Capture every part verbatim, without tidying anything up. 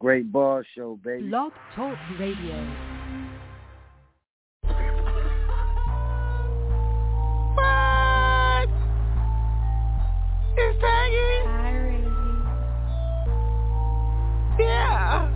Great Ball Show, baby. Blog Talk Radio. What? It's Tangy. Yeah.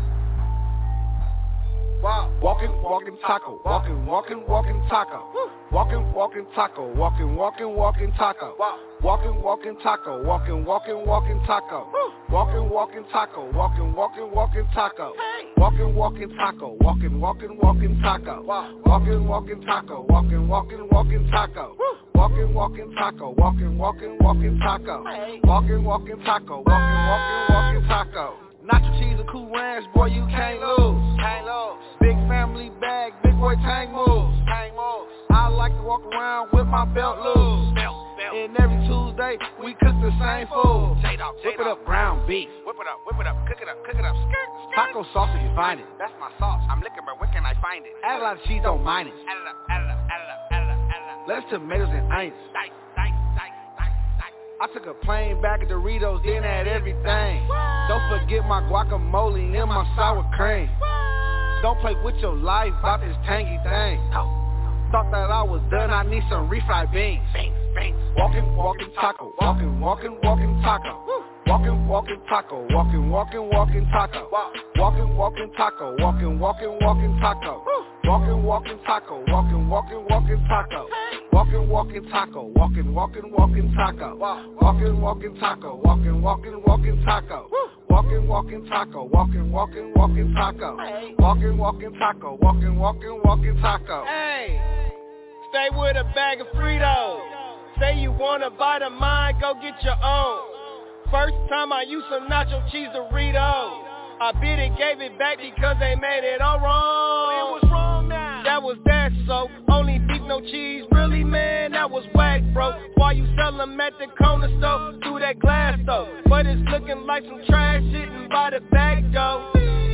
Wow. Walking, walking taco. Walking, walking, walking taco. Walking, walking taco. Walking, walking, walking taco. Walking, walking taco. Walking, walking, walking taco. Walking, walking taco. Walking, walking, walking taco. Walking, walking taco. Walking, walking, walking taco. Walking, walking taco. Walking, walking, walking taco. Walking, walking taco. Walking, walking, walking taco. Walking, walking taco. Walking, walking, walking taco. Nacho cheese and Cool Ranch, boy, you can't lose. Can't lose. Big family bag, big boy Tang moves. Tang moves. I like to walk around with my belt loose. Belt, belt. And every Tuesday, we cook the same food. J-Dog, J-Dog. Whip it up, ground beef. Whip it up, whip it up, cook it up, cook it up. Skirt, skirt. Taco sauce if you find it. That's my sauce. I'm looking, but where can I find it? Add a lot of cheese, don't mind it. Add it up, add it up, add it up, add it up, add it up. Lettuce, tomatoes, and onions. Dice, dice, dice, dice, dice. I took a plain bag of Doritos, then add everything. Don't forget my guacamole and my sour cream. Don't play with your life about this tangy thing. Thought that I was done, I need some refried beans. Walking, walking taco. Walking, walking, walking taco. Walking, walking taco. Walking, walking, walking taco. Walking, walking taco. Walking, walking, walking taco. Walking, walking taco. Walking, walking, walking taco. Walking, walking taco. Walking, walking, walking taco. Walking, walking taco. Walking, walking, walking taco. Walking, walking taco. Walking, walking, walking taco. Walking, walking taco. Walking, walking, walking taco. Hey, stay with a bag of Fritos. Say you wanna buy the mine, go get your own. First time I used some nacho cheese Doritos. I bit it, gave it back because they made it all wrong. It was wrong now. That was that, so only beef, no cheese. Really, man, that was whack, bro. Why you sell them at the corner store through that glass though? But it's looking like some trash sitting by the back door.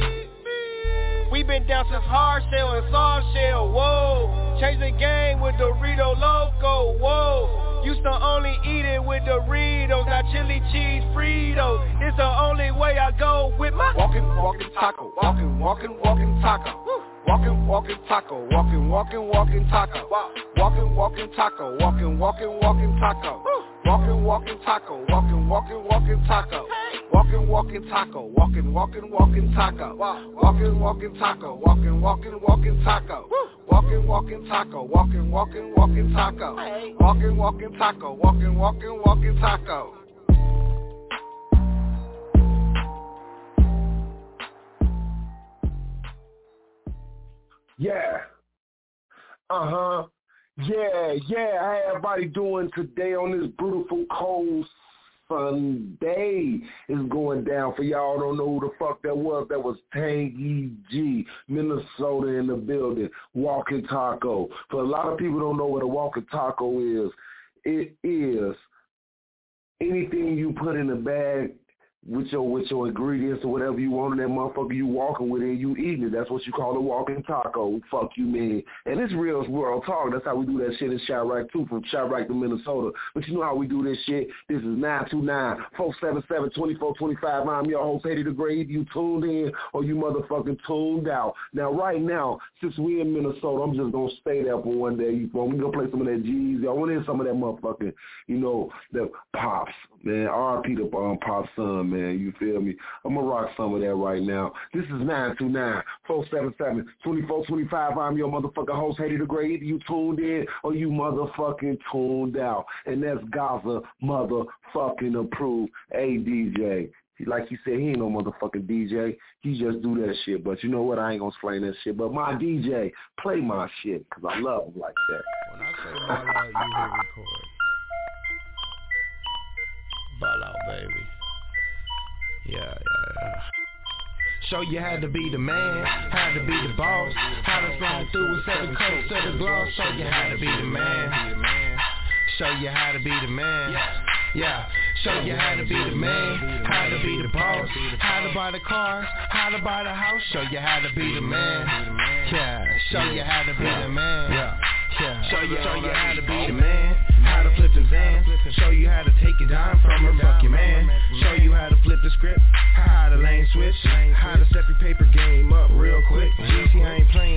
We been down since hard shell and soft shell, whoa. Change the game with Dorito Loco, whoa. Used to only eat it with Doritos, now chili cheese Fritos. It's the only way I go with my walking, walking taco. Walking, walking, walking taco. Walking, walking taco. Walking, walking, walking taco. Walking, walking taco. Walking, walking, walking taco. Walking, walking taco. Walking, walking, walking taco. Walking, walking taco. Walking, walking, walking taco. Walking, walking taco. Walking, walking, walking taco. Walking, walking taco. Walking, walking, walking taco. Walking, walking taco. Walking, walking, walking taco. Yeah. Uh-huh. Yeah, yeah. How everybody doing today on this beautiful cold Sunday? Is going down. For y'all don't know who the fuck that was. That was Tangy G, Minnesota in the building. Walking Taco. For a lot of people don't know what a walking taco is. It is anything you put in a bag with your with your ingredients or whatever you want in that motherfucker, you walking with it and you eating it. That's what you call a walking taco. Fuck you, man. And it's real world talk. That's how we do that shit in Chirac too, from Chirac to Minnesota. But you know how we do this shit. This is nine two nine, four seven seven, two four two five. I'm your host, Haiti the Great. You tuned in or you motherfucking tuned out. Now, right now, since we in Minnesota, I'm just going to stay there for one day. You know, we going to play some of that G's. Y'all want to hear some of that motherfucking, you know, the Pops, man. R I P to um, Pop's son, man. Man, you feel me? I'm going to rock some of that right now. This is nine two nine, four seven seven, two four two five. I'm your motherfucking host, Haiti the Great. Either you tuned in or you motherfucking tuned out. And that's Gaza motherfucking approved. Hey, D J. Like he said, he ain't no motherfucking D J. He just do that shit. But you know what? I ain't going to explain that shit. But my D J, play my shit because I love him like that. When I say ball out, you hit record. Ball out, baby. Yeah, yeah, yeah. Show you how to be the man, how to be the boss, how to run through with seven coats to the gloss. Show you how to be the man, show you how to be the man, yeah. Show you how to be the man, how to be the boss, how to buy the cars, how to buy the house. Show you how to be the man, yeah. Show you how to be the man, yeah. Yeah. Show you, show you how to be the man, how to flip them Zans, show you how to take it down from her, fuck your man. Show you how to flip the script, how to lane switch, how to step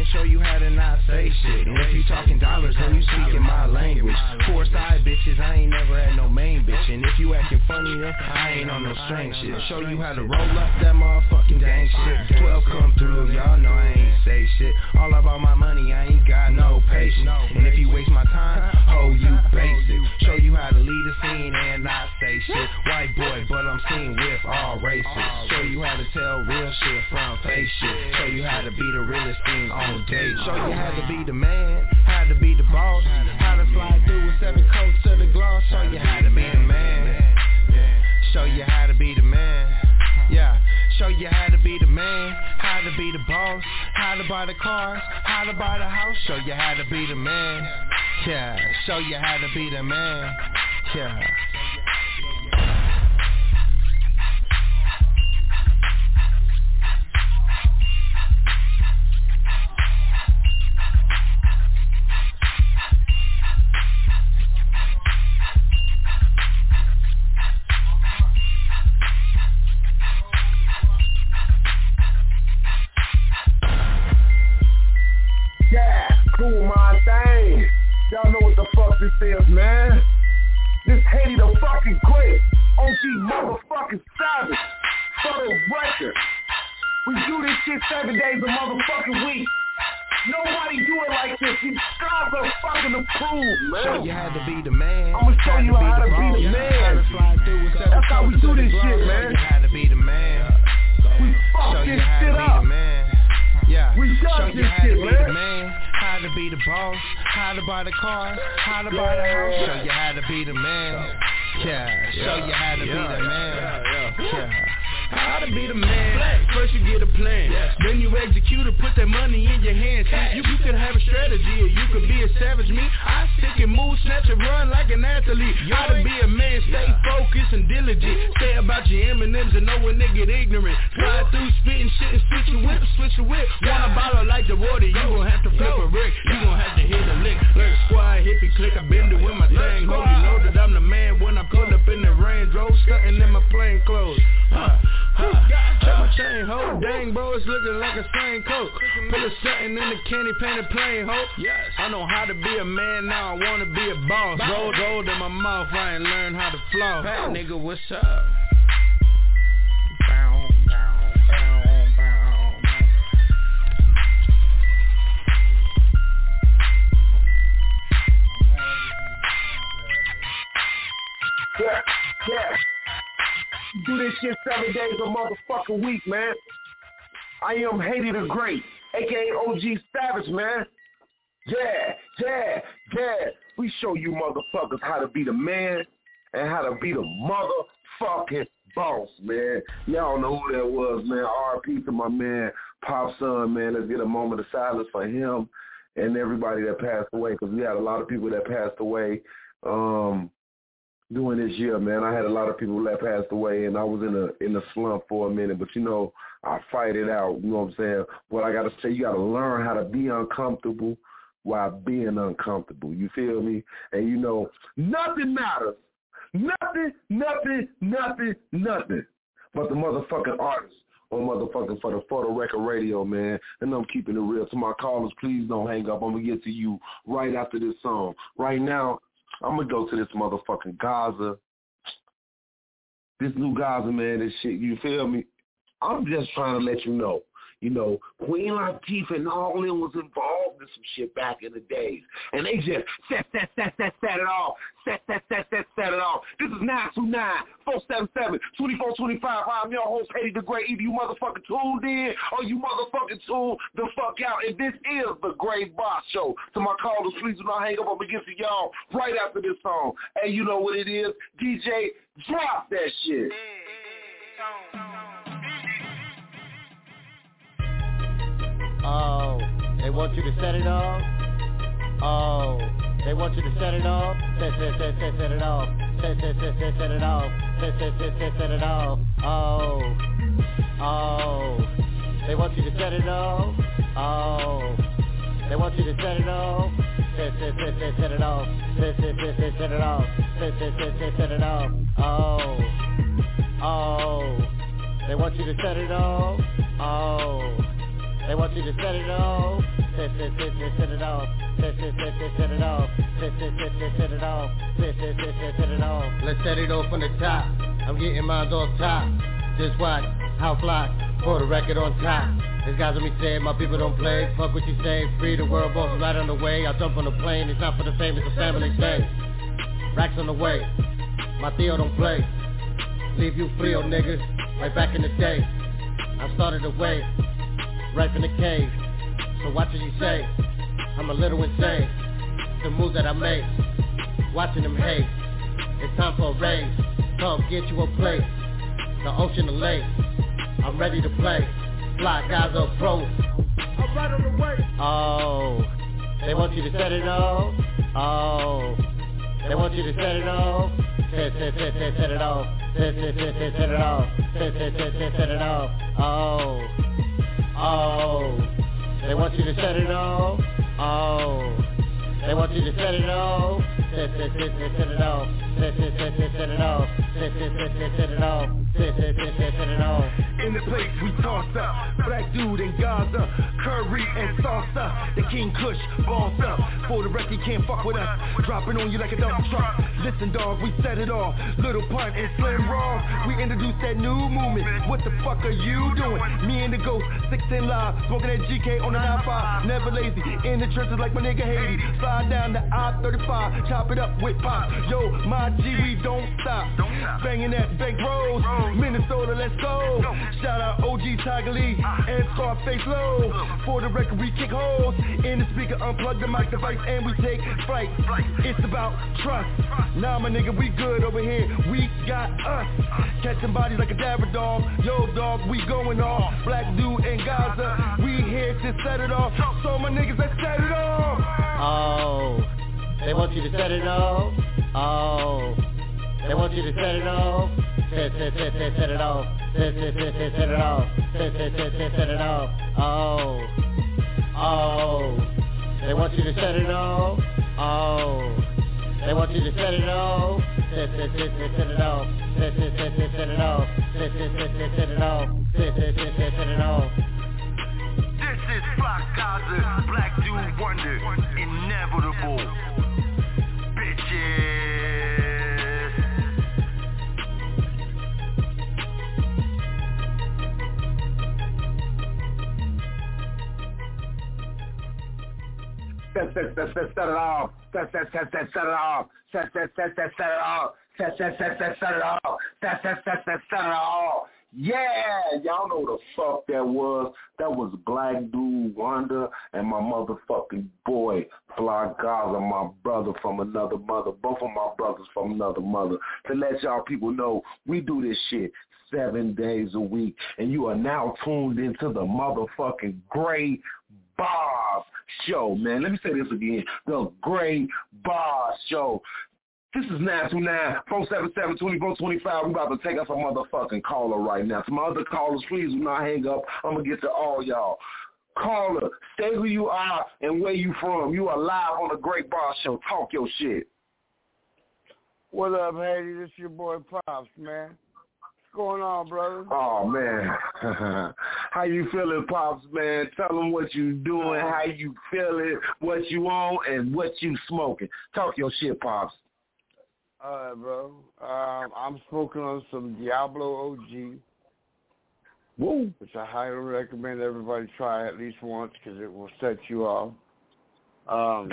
show you how to not say shit. And if you talking dollars, then you speaking my language. Four side bitches, I ain't never had no main bitch. And if you acting funny, then I ain't on no strange shit. Show you how to roll up that motherfucking gang shit. Twelve come through, y'all know I ain't say shit. All about my money, I ain't got no patience. And if you waste my time, oh you basic. Show you how to lead a scene and not say shit. White boy, but I'm seen with all races. Show you how to tell real shit from fake shit. Show you how to be the realest thing on date. Show you how to be the man, how to be the boss, how to slide through with seven coats to the gloss. Show you how to be the man. Show you how to be the man. Yeah, show you how to be the man, how to be the boss, how to buy the cars, how to buy the house. Show you how to be the man. Yeah, show you how to be the man. Yeah. Yeah, cool my thing. Y'all know what the fuck this is, man. This Haiti the fucking great. O G motherfucking Savage. For the record. We do this shit seven days a motherfucking week. Nobody do it like this. You guys are fucking approved, man. Show you how to be the man. I'm gonna show you how to be the man. That's how we do this shit, man. Show you how to be the man. We fuck this shit up. Yeah, we show you this how shit, to be man. the man, how to be the boss, how to buy the car, how to buy the house. Show you how to be the man. Yeah, show you how to be the man. Yeah. How to be the man. First you get a plan, then you execute it, put that money in your hands. You, you can have a strategy or you could be a savage. Me, I stick and move, snatch and run like an athlete. How to be a man, stay focused and diligent. Stay about your M and M's and know when they get ignorant. Slide through, spitting shit and switch your whip, switch your whip. Want a bottle like the water, you gon' have to flip a Rick. You gon' have to hit a lick. Lurk squad, hippie click, I bend it with my thing. Hope you know that I'm the man when I pull up in the Range Rover, stunting in my plain clothes. Huh, huh. Check my chain, ho. Dang, bro, it's looking like a same coat. Put a something in the candy painted plain, ho. Yes, I know how to be a man, now I wanna be a boss. Roll gold in my mouth, I ain't learned how to floss. Hey, nigga, what's up? Bow, bow, bow, bow. Yeah, yeah. Do this shit seven days a motherfucking week, man. I am Haiti the Great, a k a. O G Savage, man. Yeah, yeah, yeah. We show you motherfuckers how to be the man and how to be the motherfucking boss, man. Y'all know who that was, man. R I P to my man, Pop Son, man. Let's get a moment of silence for him and everybody that passed away, because we had a lot of people that passed away. Um... Doing this year, man, I had a lot of people that passed away, and I was in a in a slump for a minute. But you know, I fight it out. You know what I'm saying? What I gotta say, you gotta learn how to be uncomfortable while being uncomfortable. You feel me? And you know, nothing matters. Nothing, nothing, nothing, nothing. But the motherfucking artist or motherfucking for the Photo Record Radio, man. And I'm keeping it real. To my callers, please don't hang up. I'm gonna get to you right after this song. Right now, I'm going to go to this motherfucking Gaza. This new Gaza, man, this shit, you feel me? I'm just trying to let you know. You know, Queen Latifah and all them was involved in some shit back in the days. And they just set, set, set, set, set it off. Set, set, set, set, set it off. This is nine two nine, four seven seven, two four two five. I'm your host, Haiti the Great. Either you motherfucking tuned in or you motherfucking tuned the fuck out. And this is the Great Boss Show. To my callers, please do not hang up. I'm going to get to y'all right after this song. Hey, you know what it is. D J, drop that shit. Oh, they want you to set it off? Oh, they want you to set it off? Set, set, set, set, set it off. Set, set, set, set, set it off. Set, set, set, set, set it off. Oh, oh, they want you to set it off? Oh, they want you to set it off? Set, set, set, set, set it off. Set, set, set, set, set it off. Set, set, set, set, set it off. Oh, oh, they want you to set it off? Oh, they want you to set it off. set, set, set, set, set it off, set, set, set, set, set it off, set, set, set, set, set it off, set, set, set, set, set it off. Let's set it off from the top. I'm getting mine off top. Just watch how fly for the record on top. These guys let me say my people don't play. Fuck what you say. Free the world, boss is right on the way. I jump on the plane. It's not for the fame, it's a family thing. Racks on the way. My Theo don't play. Leave you frio, niggas. Right back in the day. I started the way. Right from the cave. So watch what you say. I'm a little insane. The moves that I make. Watching them hate. It's time for a raise. Come get you a plate. The ocean, the lake. I'm ready to play. Fly guys up pros. I'm right on the way. Oh, they want you to set it off. Oh, they want you to set it off. Set, set, set, set, set it off. Set, set, set, set, set it off. Set, set, set, set, set it off. Oh, oh, they want you to set it off. Oh, they want you to set it off. Set, set, set, set, set it off. Set, set, set, set, set it off. Set, set, set, set, set it off. Set, set, set, set, set it off. In the place we toss up, Black Dude and Gaza, curry and salsa, the King Kush, bossed up. For the record, can't fuck with us, dropping on you like a dump truck. Listen, dog, we set it off. Little Punt and Slim Raw, we introduced that new movement. What the fuck are you doing? Me and the Ghost, sixteen live, smoking that G K on the nine five. Never lazy, in the trenches like my nigga Haiti. Slide down the I thirty-five, chop it up with pop. Yo, my G, we don't stop. Banging that bank rolls, Minnesota, let's go. Shout out O G Tiger Lee and Scarface Low. For the record, we kick holes in the speaker, unplug the mic device, and we take flight. It's about trust. Nah, my nigga, we good over here. We got us. Catching bodies like a dabber dog. Yo, dog, we going off. Black Dude and Gaza, we here to set it off. So my niggas, let's set it off. Oh, they want you to set it off. Oh, they want you to set it off. Set, set, set, set, set it off. Set, set, set, set, set it off. Set, set, set, set, set it off. Oh, oh, they want you to set it off. Oh, they want you to set it off. Set, set, set, set, set it off. Set, set, set, set, set it off. Set, set, set, set, set it off. Set, set, set, set, set it off. This is Flock Gaza, Black Dude Wonder, inevitable. Bitches. Set, set, set, set, set it off. Set, set, set, set, set it off. Set, set, set, set, set it off. Set, set, set, set, set it off. Set, set, set, set, set it off. Yeah, y'all know the fuck that was. That was Black Dude Wonder and my motherfucking boy, Flock Gaza, my brother from another mother. Both of my brothers from another mother. To let y'all people know, we do this shit seven days a week. And you are now tuned into the motherfucking Great Boss Show, man. Let me say this again. The Great Boss Show. This is nine two nine, four seven seven, two four two five. We're about to take us a motherfucking caller right now. To my other callers, please do not hang up. I'm going to get to all y'all. Caller, say who you are and where you from. You are live on the Great Boss Show. Talk your shit. What up, Haiti? This your boy Pops, man. What's going on, brother? Oh, man. How you feeling, Pops, man? Tell them what you doing, how you feeling, what you on, and what you smoking. Talk your shit, Pops. All right, bro. Um, I'm smoking on some Diablo O G, Woo. which I highly recommend everybody try at least once because it will set you off. Um,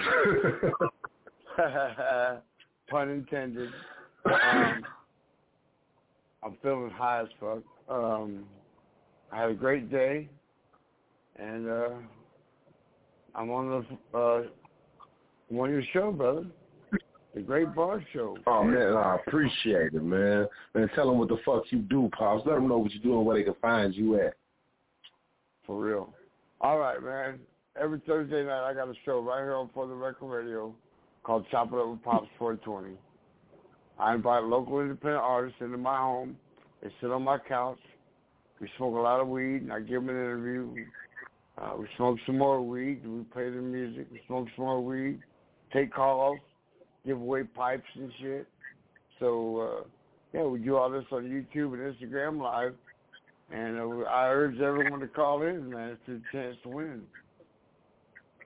pun intended. Um, I'm feeling high as fuck. Um, I had a great day, and uh, I'm on the uh, I'm on your show, brother. The Great Bar Show. Oh, man, I appreciate it, man. And tell them what the fuck you do, Pops. Let them know what you do and where they can find you at. For real. All right, man. Every Thursday night, I got a show right here on For the Record Radio called Chop It Up with Pops four twenty. I invite local independent artists into my home. They sit on my couch. We smoke a lot of weed, and I give them an interview. Uh, we smoke some more weed. We play the music. We smoke some more weed. Take calls. Give away pipes and shit. So, uh, yeah, we do all this on YouTube and Instagram Live. And uh, I urge everyone to call in, man. It's a chance to win.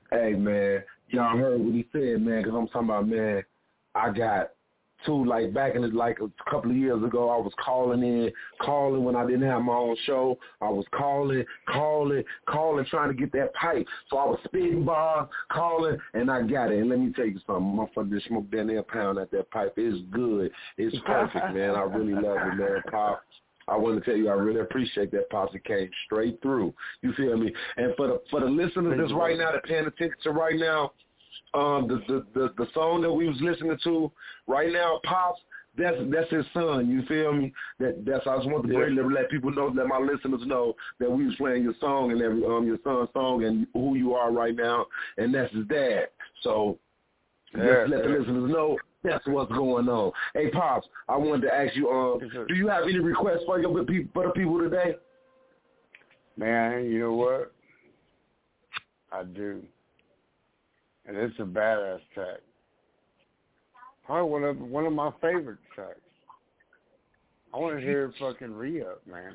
Hey, man, y'all heard what he said, man, because I'm talking about, man, I got two, like, back in the, like, a couple of years ago, I was calling in, calling when I didn't have my own show. I was calling, calling, calling, trying to get that pipe. So I was spitting bars, calling, and I got it. And let me tell you something, motherfucker just smoked down there a pound at that pipe. It's good. It's perfect, man. I really love it, man, Pop. I want to tell you, I really appreciate that, Pops. It came straight through. You feel me? And for the for the listeners that's right now, that paying attention to right now, um, the, the the the song that we was listening to right now, Pops, that's that's his son. You feel me? That that's I just want to bring, let people know, let my listeners know that we was playing your song and every um your son's song and who you are right now, and that's his dad. So yeah, just let yeah. the listeners know. That's what's going on. Hey, Pops, I wanted to ask you, um, do you have any requests for your people, for the people today? Man, you know what? I do. And it's a badass track. Probably one of one of my favorite tracks. I want to hear fucking Re-Up, man.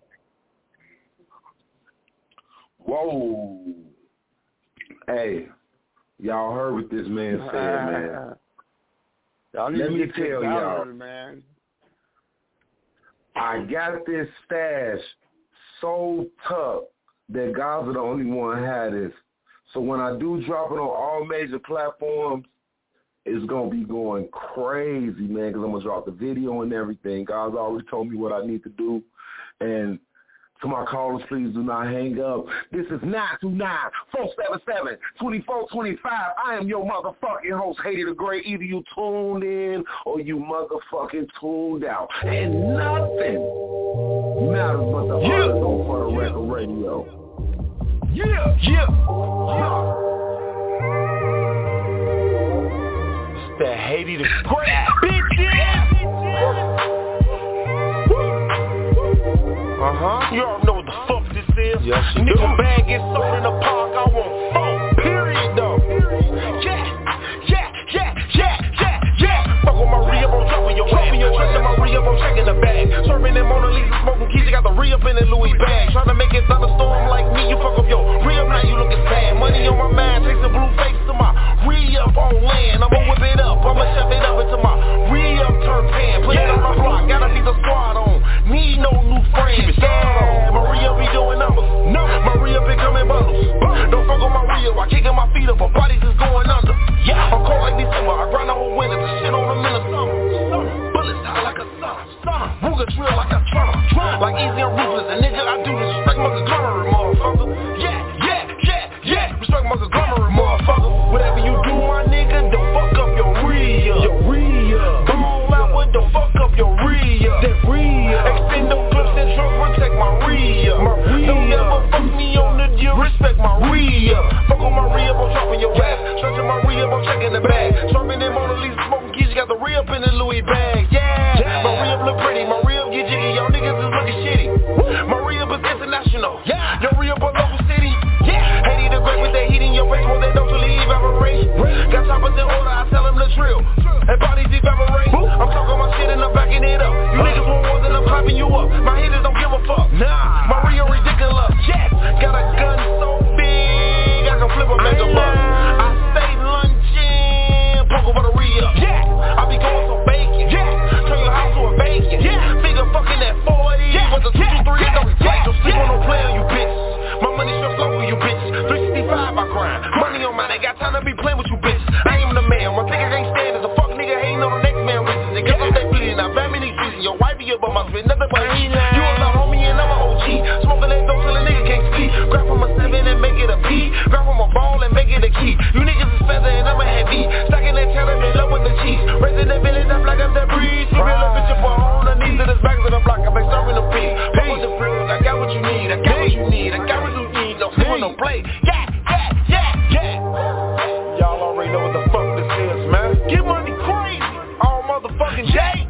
Whoa. Hey, y'all heard what this man said, man. Y'all need Let to me get tell y'all, man. I got this stash so tough that God's the only one had this. So when I do drop it on all major platforms, it's going to be going crazy, man, because I'm going to drop the video and everything. God's already told me what I need to do. And to my callers, please do not hang up. This is nine two nine, four seven seven, two four two five. I am your motherfucking host, Haiti the Great. Either you tuned in or you motherfucking tuned out. And nothing matters but the yeah. honors on For the Record Radio. Yeah, yeah, yeah. It's the Haiti the Great, bitches. Uh-huh. You already know what the fuck this is. Yes, you Nigga do. Bag gets sold in the park, I want four. Period, though. Yeah, yeah, yeah, yeah, yeah, yeah. Fuck with my re-up, I'm dropping your ass. Trusting my re-up, I'm checking the bag. Serving them Mona Lisa, smoking keys, you got the re-up in the Louis bag. Trying to make it thunderstorm like me, you fuck up your re-up, now you looking sad. Money on my mind, takes a blue face to my re-up on land. I'ma whip it up, I'ma chef it up into my re-up turn pan. Put yeah. it on the block, gotta be the squad on. Need no new friends. Yeah, Maria be doing numbers. No, Maria be coming bundles. Don't fuck on my Rio. I kicking my feet up. My bodies is going under. Yeah, I'm cold like December. I grind the whole winter. The shit on the minute summer. Bullets high like a summer. Summer. Ruger drill like a drummer. Like easy and ruthless. And nigga, I do this. Respect my conglomerate, motherfucker. Yeah, yeah, yeah, yeah. Respect my conglomerate, motherfucker. Whatever you do, my nigga, don't fuck up your Rio. Your Rio. Ball out, but don't fuck up your Rio. That Rio. Extend those clips and drugs, protect my Rio. My Rio. Don't ever fuck me on the deal, respect my Rio. Fuck on my Rio, I'm dropping your ass. Stretching my Rio, I'm checking the bag. Serving them Mona Lisa, smoking keys, you got the Rio up in the Louis bag. Yeah, yeah. My Rio look pretty, my Rio get jiggy, y'all niggas is looking shitty. My Rio is international, yeah. Your Rio but local city, yeah. Haiti the Great with that heat in your face, won't they don't to leave evaporate. Got choppers in order, I tell them the drill. And bodies evaporate. I'm talking my shit and I'm backing it up. You niggas want more than I'm clapping you up. My haters don't give a fuck. Nah, my Rio ridiculous. Yes, got a gun so big I can flip a mega buck. I stay lunching, poke over the Rio. Yeah, I be going so bacon. Yeah, turn your house to a bacon. Yeah, figure fucking at forty. Yeah, with the two two three, don't replace. Don't sleep on no play on you bitches. My money sure flow for you bitches. three sixty-five I grind. Money on mine, ain't got time to be playing with you bitches. I am the man. One thing I can't stand is a fuck nigga hating on the next man reasons. And guess what they bleeding out? Bad many reasons. Your wifey up on my spit, nothing but heat. You a little homie and I'm a O G. Smoking that dope till a nigga can't speak. Grab from a seven and make it a P. Grab from a ball and make it a key. You niggas is feather and I'm a heavy. Stacking that cheddar in love with the cheese. Raising the village up like I'm the breeze. You real bitch up on the knees of this back to the block. I'm like serving the feet. Fuck with the plug, I got what you need. I got what you need. I got what you need. Don't sleep on no play. Yeah, yeah, yeah, yeah. Y'all already know what the fuck this is, man. Get money crazy. All motherfucking day.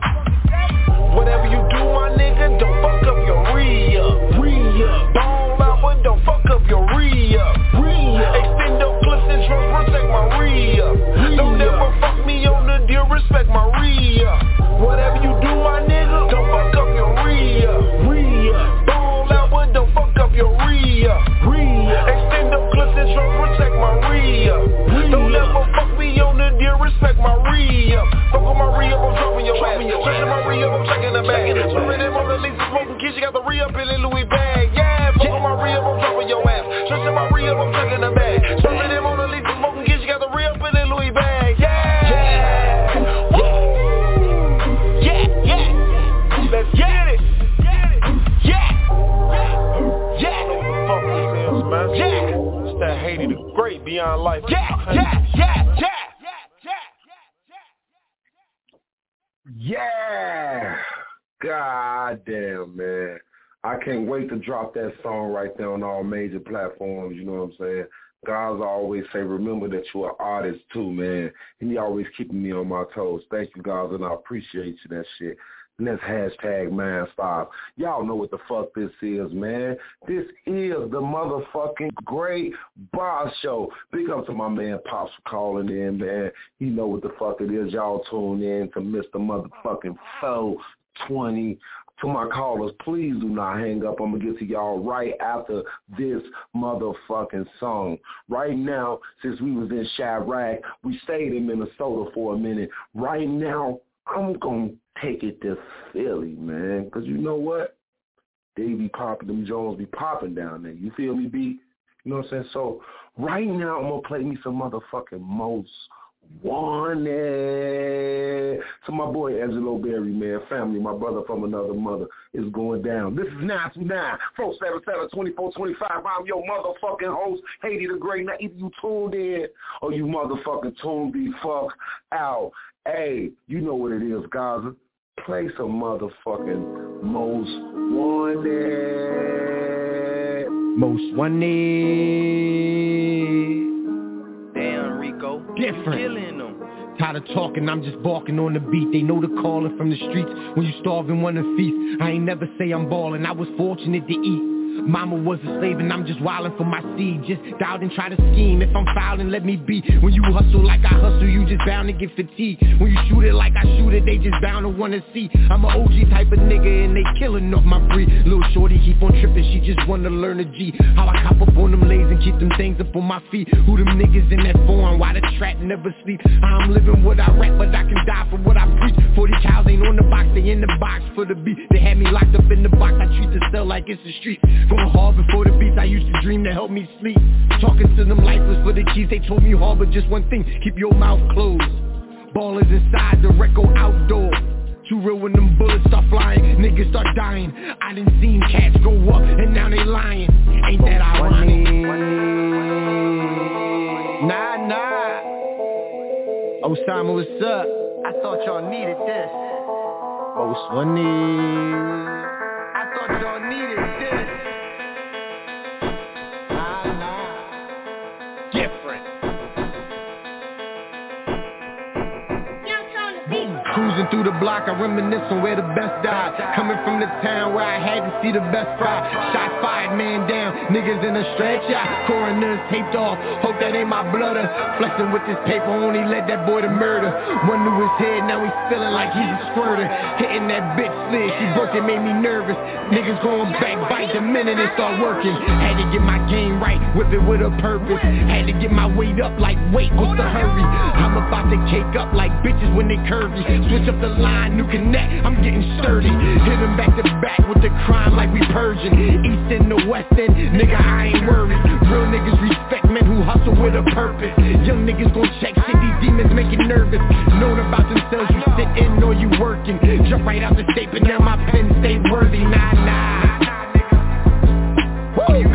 Whatever you do, my nigga, don't fuck up your re-up. Re-up. Ball out, but don't fuck up your re-up. Re-up. Extend those clips and drugs, protect my re-up. Don't ever fuck me on the deal, respect my re-up. Whatever you do, my nigga, don't fuck up your re-up. Re-up. Ball out, but don't fuck up your re-up. Re-up. Extend those clips and drugs, protect my re-up. that Haiti the Great Beyond Life. Yeah, yeah, yeah, yeah. Yeah! God damn, man. I can't wait to drop that song right there on all major platforms, you know what I'm saying? Guys always say, remember that you're an artist too, man. And he always keeping me on my toes. Thank you, guys, and I appreciate you, that shit. And that's hashtag Man Stop. Y'all know what the fuck this is, man. This is the motherfucking Great Boss Show. Big up to my man Pops for calling in, man. He know what the fuck it is. Y'all tune in to Mister Motherfucking four twenty. To my callers, please do not hang up. I'm going to get to y'all right after this motherfucking song. Right now, since we was in Chirac, we stayed in Minnesota for a minute. Right now, I'm going to take it to Philly, man, because you know what? They be popping, them Jones be popping down there. You feel me, B? You know what I'm saying? So right now, I'm going to play me some motherfucking Most Wanted. So my boy Angelo Berry, man, family, my brother from another mother, is going down. This is nine two nine, four seven seven, two four two five. I'm your motherfucking host, Haiti the Great. Now, either you tuned in or you motherfucking tuned the fuck out. Hey, you know what it is, Gaza. Play some motherfucking Most Wanted. Most Wanted. Damn, Rico. Different. Killing them. Tired of talking, I'm just barking on the beat. They know the calling from the streets. When you starve and want to feast, I ain't never say I'm ballin'. I was fortunate to eat. Mama was a slave and I'm just wildin' for my seed. Just doubt and try to scheme. If I'm fouling, let me be. When you hustle like I hustle, you just bound to get fatigued. When you shoot it like I shoot it, they just bound to wanna see. I'm an O G type of nigga and they killing off my breed. Little shorty keep on tripping, she just wanna learn a G. How I cop up on them lays and keep them things up on my feet. Who them niggas in that form? Why the trap never sleep? I'm living what I rap, but I can die for what I preach. Forty cows ain't on the box, they in the box for the beat. They had me locked up in the box, I treat the cell like it's the street. Going hard before the beats, I used to dream to help me sleep. Talking to them lifeless for the keys, they told me hard, but just one thing, keep your mouth closed. Ballers inside, the record outdoor. Too real when them bullets start flying, niggas start dying. I done seen cats go up, and now they lying. Ain't that ironic? Nah, nah. Osama, what's up? I thought y'all needed this. Most Wanted. I thought y'all needed this. Cruising through the block, I reminisce on where the best died. Coming from the town where I had to see the best fry. Shot fired, man down, niggas in a stretch out. Coroners taped off, hope that ain't my blooder. Flexing with this paper, only led that boy to murder. One to his head, now he's feeling like he's a squirter. Hitting that bitch slid, she broke it, made me nervous. Niggas going back, bite the minute it start working. Had to get my game right, whip it with a purpose. Had to get my weight up like, wait, what's the hurry? I'm about to cake up like bitches when they curvy. Switch up the line, new connect, I'm getting sturdy. Hit them back to back with the crime like we purging. East and the west end, nigga, I ain't worried. Real niggas respect men who hustle with a purpose. Young niggas gon' check shit, these demons make you nervous. Knowing about themselves, you sitting or you working. Jump right out the state, but now my pen stay worthy. Nah, nah. Woo!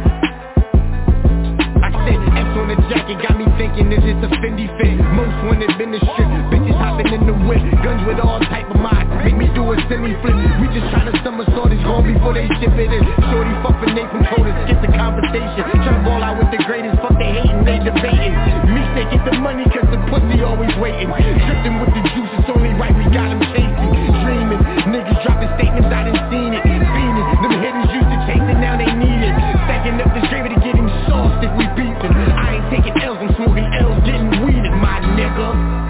I said X on the jacket, got me thinking, is this a Fendi fit? Most Wanted been the strip, bitches hopping in the whip. Guns with all type of minds, make me do a semi-flip. We just tryna somersault this home before they ship it in. Shorty fuck for Nathan, told us skip the conversation. Tryna ball out with the greatest, fuck they hating, they debating. Me say get the money cause the pussy always waiting. Drifting with the juice, it's only right we got them chasing. Dreaming, niggas dropping statements, I done seen it. Fiending, them hitters used to chase it, now they need it. Stacking up this gravy to get him sauced if we beefing. I ain't taking L's, I'm smoking L's, getting weeded, my nigga.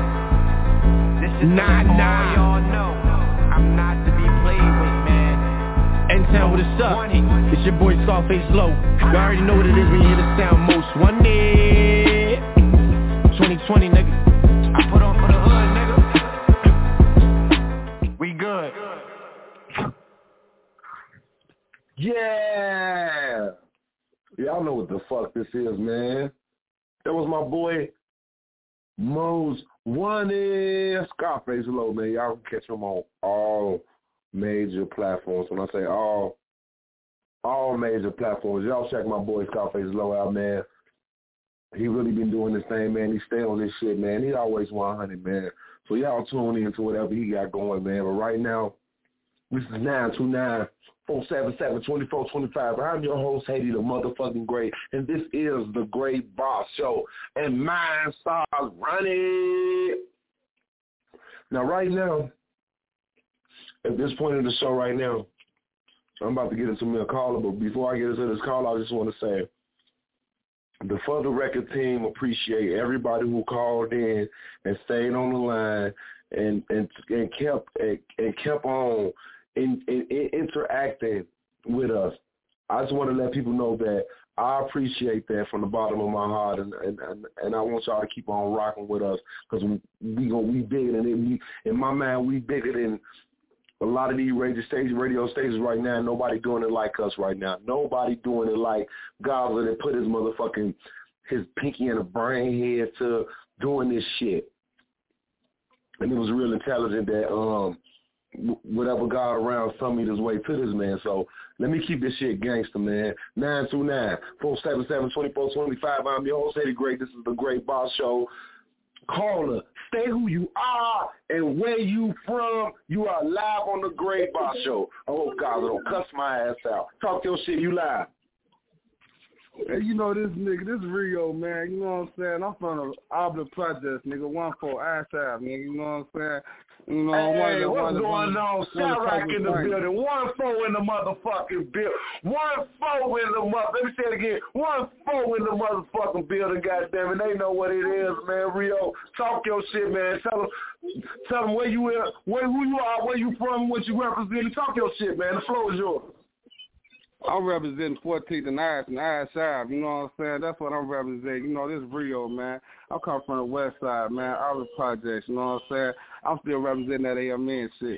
Nah, nah. Y'all know I'm not to be played with, man. N-Town, what is up? It's your boy Scarface Low. You already know what it is when you hear the sound. Most Wanted. twenty twenty, nigga. I put on for the hood, nigga. We good. Yeah. Y'all know what the fuck this is, man. That was my boy Most Wanted. Scarface Low, man. Y'all can catch him on all major platforms. When I say all, all major platforms, y'all check my boy Scarface Low out, man. He really been doing this thing, man. He stay on this shit, man. He always one hundred, man. So y'all tune in to whatever he got going, man. But right now, this is nine two nine, four seven seven, two four two five. I'm your host, Haiti the motherfucking Great, and this is the Great Boss Show. And mine starts running. Now, right now, at this point in the show right now, I'm about to get into me a caller, but before I get into this call, I just want to say, the For the Record team appreciate everybody who called in and stayed on the line and and, and kept and, and kept on in, in, in interacting with us. I just want to let people know that I appreciate that from the bottom of my heart, and and, and, and I want y'all to keep on rocking with us because we we gonna we bigger than we, in my mind we bigger than a lot of these radio stations, radio stations right now. Nobody doing it like us right now. Nobody doing it like Gaza that put his motherfucking his pinky in a brain head to doing this shit. And it was real intelligent that um whatever got around sent me this way to this man. So let me keep this shit gangster, man. nine two nine, four seven seven, two four two five. I'm your host, Eddie Great. This is the Great Boss Show. Caller, stay who you are and where you from. You are live on the Great Boss Show. I hope God don't cuss my ass out. Talk your shit, you live. Hey, you know this nigga, this Rio, man. You know what I'm saying? I'm from the Obla Project, nigga. One four Ash Ave, nigga. You know what I'm saying? You know, hey, one what's one going on? Shaq in the building. One four in the motherfucking building. One four in the mother. Let me say it again. One four in the motherfucking building. Goddamn it, they know what it is, man. Rio, talk your shit, man. Tell them, tell them where you at, where who you are, where you from, what you represent. Talk your shit, man. The floor is yours. I'm representing fourteenth and Ash and Ash Ave, you know what I'm saying? That's what I'm representing. You know, this is Rio, man. I come from the west side, man. Obla Projects, you know what I'm saying? I'm still representing that A M N shit.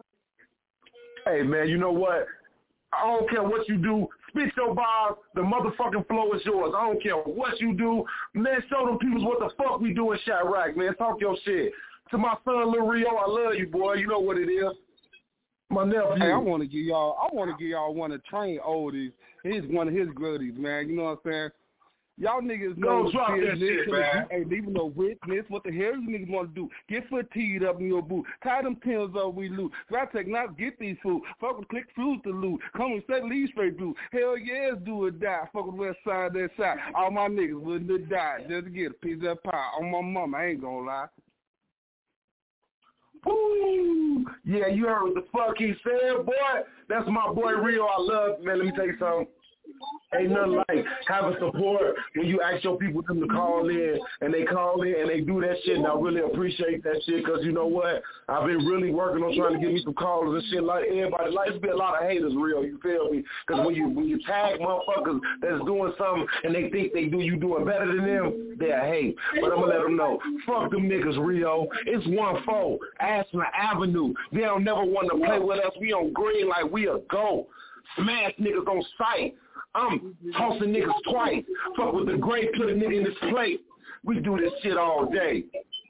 Hey, man, you know what? I don't care what you do. Spit your bars. The motherfucking flow is yours. I don't care what you do. Man, show them people what the fuck we do in Chirac, man. Talk your shit. To my son, Lil Rio, I love you, boy. You know what it is. My nephew. Hey, I want to give y'all. I want to give y'all one of Train oldies. He's one of his goodies, man. You know what I'm saying? Y'all niggas know Go drop that shit, man. Ain't leaving no witness. What the hell you niggas want to do? Get foot teed up in your boot. Tie them pins up we loot. Try to take not get these food. Fuck with click fuse to loot. Come and set leave straight through. Hell yes, do or die. Fuck with west side, that side. All my niggas wouldn't have died just to get a piece of pie. On my mama, I ain't gonna lie. Ooh, yeah, you heard what the fuck he said, boy. That's my boy Rio. I love, man. Let me tell you something. Ain't nothing like having support when you ask your people them to call in, and they call in and they do that shit, and I really appreciate that shit because you know what? I've been really working on trying to get me some callers and shit like everybody. Like, there's been a lot of haters, Real, you feel me? Because when you when you tag motherfuckers that's doing something and they think they do you doing better than them, they're hate. But I'm going to let them know, fuck them niggas, Rio. It's one four, Ashland Avenue. They don't never want to play with us. We on green like we a go. Smash niggas on sight. I'm tossing niggas twice. Fuck with the Great, put a nigga in his plate. We do this shit all day.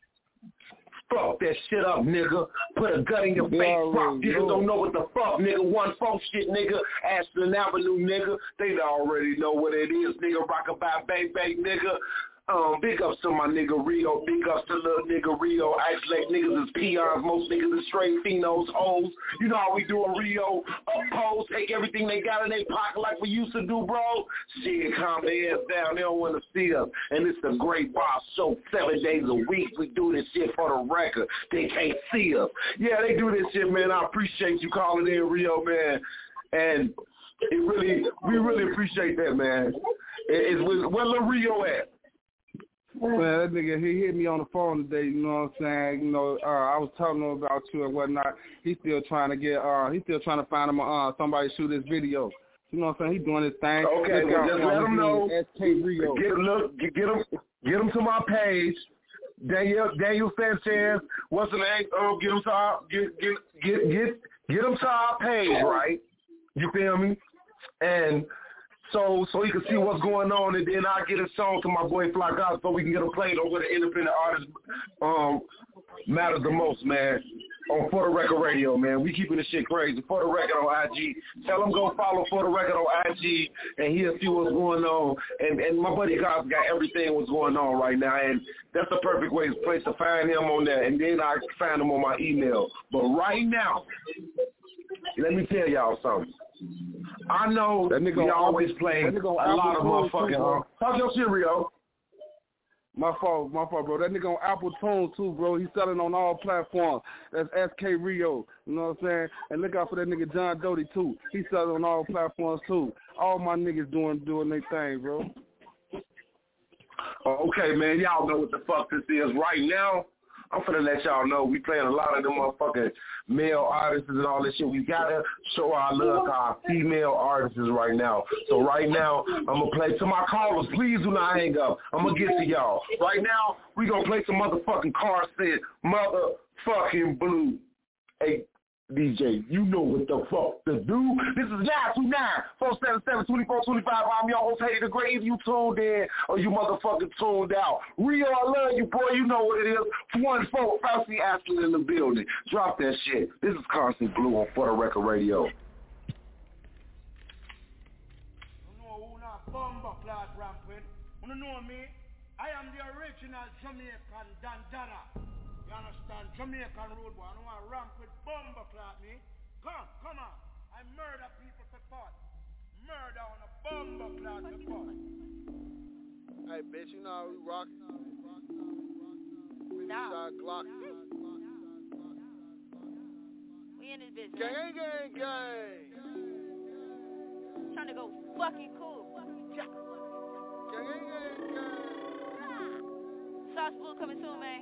Fuck that shit up, nigga. Put a gun in your face. Rock niggas don't know what the fuck, nigga. One folk shit, nigga. Ashland Avenue, nigga. They already know what it is, nigga. Rockabye, bang, bang, nigga. Um, big ups to my nigga Rio, big ups to little nigga Rio. Isolate niggas is peons, most niggas is straight phenos, hoes. You know how we do a Rio. Oppose, take everything they got in their pocket like we used to do, bro. Shit, calm their ass down, they don't want to see us. And it's the Great Boss Show, seven days a week. We do this shit for the record. They can't see us. Yeah, they do this shit, man. I appreciate you calling in, Rio, man. And it really, we really appreciate that, man. It, it's, where Lil Rio at? Man, that nigga, he hit me on the phone today, you know what I'm saying? You know, uh, I was telling him about you and whatnot. He's still trying to get, uh, he's still trying to find him uh, somebody to shoot his video. You know what I'm saying? He's doing his thing. Okay, well, just let him know. S K Rio. Get him, look, get, get him, get him to my page. Daniel, Daniel Sanchez. What's the name? Oh, get him to our, get, get, get, get, get him to our page, right? You feel me? And So so he can see what's going on, and then I'll get a song to my boy Fly God so we can get him played over the independent artist um, matters the most, man. on For the Record Radio, man. We keeping this shit crazy. For the Record on I G. Tell them go follow For the Record on I G, and he'll see what's going on. And and my buddy Cobbs got everything what's going on right now, and that's the perfect way place to find him on there. And then I find him on my email. But right now, let me tell y'all something. I know that nigga we always play a lot of motherfucking. Talk your shit, Rio. My fault, my fault, bro. That nigga on Apple Tunes too, bro. He's selling on all platforms. That's S K Rio. You know what I'm saying? And look out for that nigga John Doty too. He's selling on all platforms too. All my niggas doing doing their thing, bro. Okay, man. Y'all know what the fuck this is right now. I'm finna let y'all know we playing a lot of them motherfucking male artists and all this shit. We gotta show our love to our female artists right now. So right now, I'm gonna play to my callers. Please do not hang up. I'm gonna get to y'all. Right now, we gonna play some motherfucking car said motherfucking blue. Hey, D J, you know what the fuck to do. This is nine two nine, four seven seven, two four two five. I'm your host, Hater the Great. If you tuned in or you motherfucking tuned out. Rio, I love you, boy. You know what it is. One four, Fauci Ashley in the building. Drop that shit. This is Carson Blue on For the Record Radio. You know me? I am the original Jamaican Dandana. You understand? Jamaican road boy. I don't want to ramp with bomber clock me. Come, come on. I murder people for fun. Murder on a bomber clock for fun. Hey, bitch, you know how we rock. fifty shot Glock. We in this business. Gang, gang, gang. Trying to go fucking cool. Gang, gang, gang. Sauce Blue coming soon, man.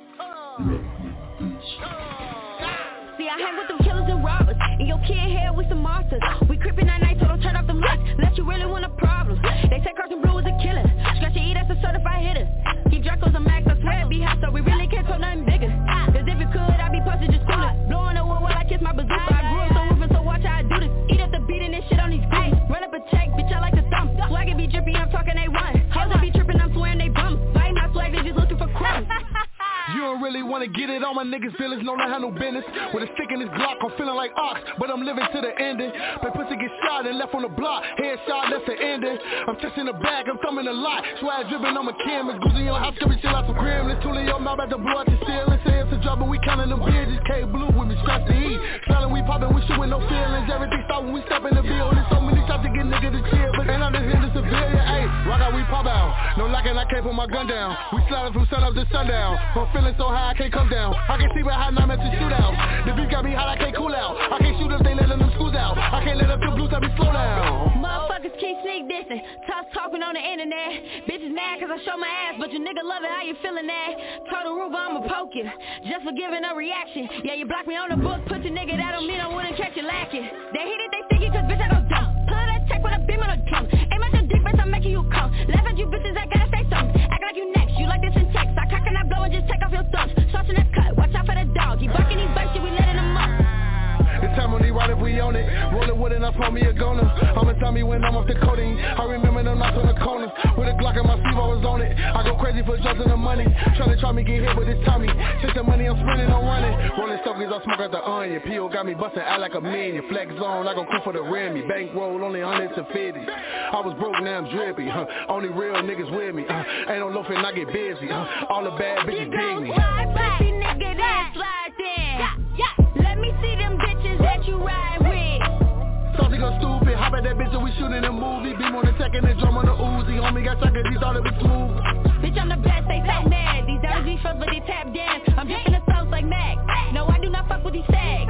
See, I hang with them killers and robbers, and your kid here with some monsters. We creeping at night, so don't turn off them lights, unless you really want a problem. They say Carson Blue is a killer. Scratch your E, that's a certified hitter. Keep Dracos and Max, I swear it be hot, so we really can't talk nothing bigger. Cause if it could, I'd be posted just coolin'. Blowing the wood while I kiss my bazooka. I grew up so roofing, so watch how I do this. Eat up the beat and this shit on these grooves. Run up a check, bitch, I like to thump. Swag it be drippy, I'm talking A one. Hoes that be tripping, I'm swearing they bums. Biting my swag, they just looking for crumbs. You don't really wanna get it on my niggas' feelings, know not have no business. With a stick in this Glock, I'm feeling like ox, but I'm living to the ending. Play pussy get shot and left on the block, headshot, that's the ending. I'm touching the bag, I'm thumbing the lot, swag dripping on my canvas. Goosey on hot scrimmage, chill out some gremlins. Tooling your mouth about to blow out your ceiling. Say it's a job, but we counting them bitches. K Blue with me, scratch the E. Sliding, we popping, we shooting no feelings. Everything stop when we step in the building. So many shots to get nigga to chill, but ain't I'm just in the civilian. Ayy, rock out, we pop out. No locking, I can't put my gun down. We sliding from sun up to sundown. I'm feeling so high, I can't come down. I can see behind I'm at the shootout. The beat got me hot, I can't cool out. I can't shoot if they letting them schools out. I can't let up the blues, I be slow down. Motherfuckers keep sneak dissing, tough talking on the internet. Bitches mad cause I show my ass, but your nigga love it, how you feeling that? Total Ruba, I'ma poke you, just for giving a reaction. Yeah, you block me on the book, put your nigga, that don't mean I wouldn't catch you lacking. They hit it, they sticky cause bitch I go dumb. Pull that check with a beam on a drum. Aim at your dick, bitch, I'm making you come. Laugh at you bitches, I gotta say something. Act like you next, you like this in text. I cock and I blow and just take off your thumbs. Saucing that cut, watch out for the dog. He barking, he bites you, we letting him up. The time only right if we own it. Roll it with it, I smoke me a goner. I'ma tell me when I'm off the codeine. I remember them knocks on the corner. With a Glock in my sleeve, I was on it. I go crazy for drugs and the money. Tryna try me get hit, but it's Tommy. Since the money I'm spending, I'm running. Rolling stokies, I smoke out the onion. P O got me busting out like a million. Flex zone, I go cool for the Remy. Bankroll, only hundreds and fifties. I was broke, now I'm drippy. Huh? Only real niggas with me. Uh, ain't no loafing, I get busy. Uh, all the bad bitches dig me. Pussy nigga, that slide in. Let me see them bitches that you ride with. Saucy go stupid, hop at that bitch and we shooting a movie. Beam on the tech and the drum on the Uzi. Homie got suckers, he thought it was smooth. Bitch, I'm the best, they so mad. These diamonds be first, but they tap dance. I'm dripping the sauce like Mac. No, I do not fuck with these sags.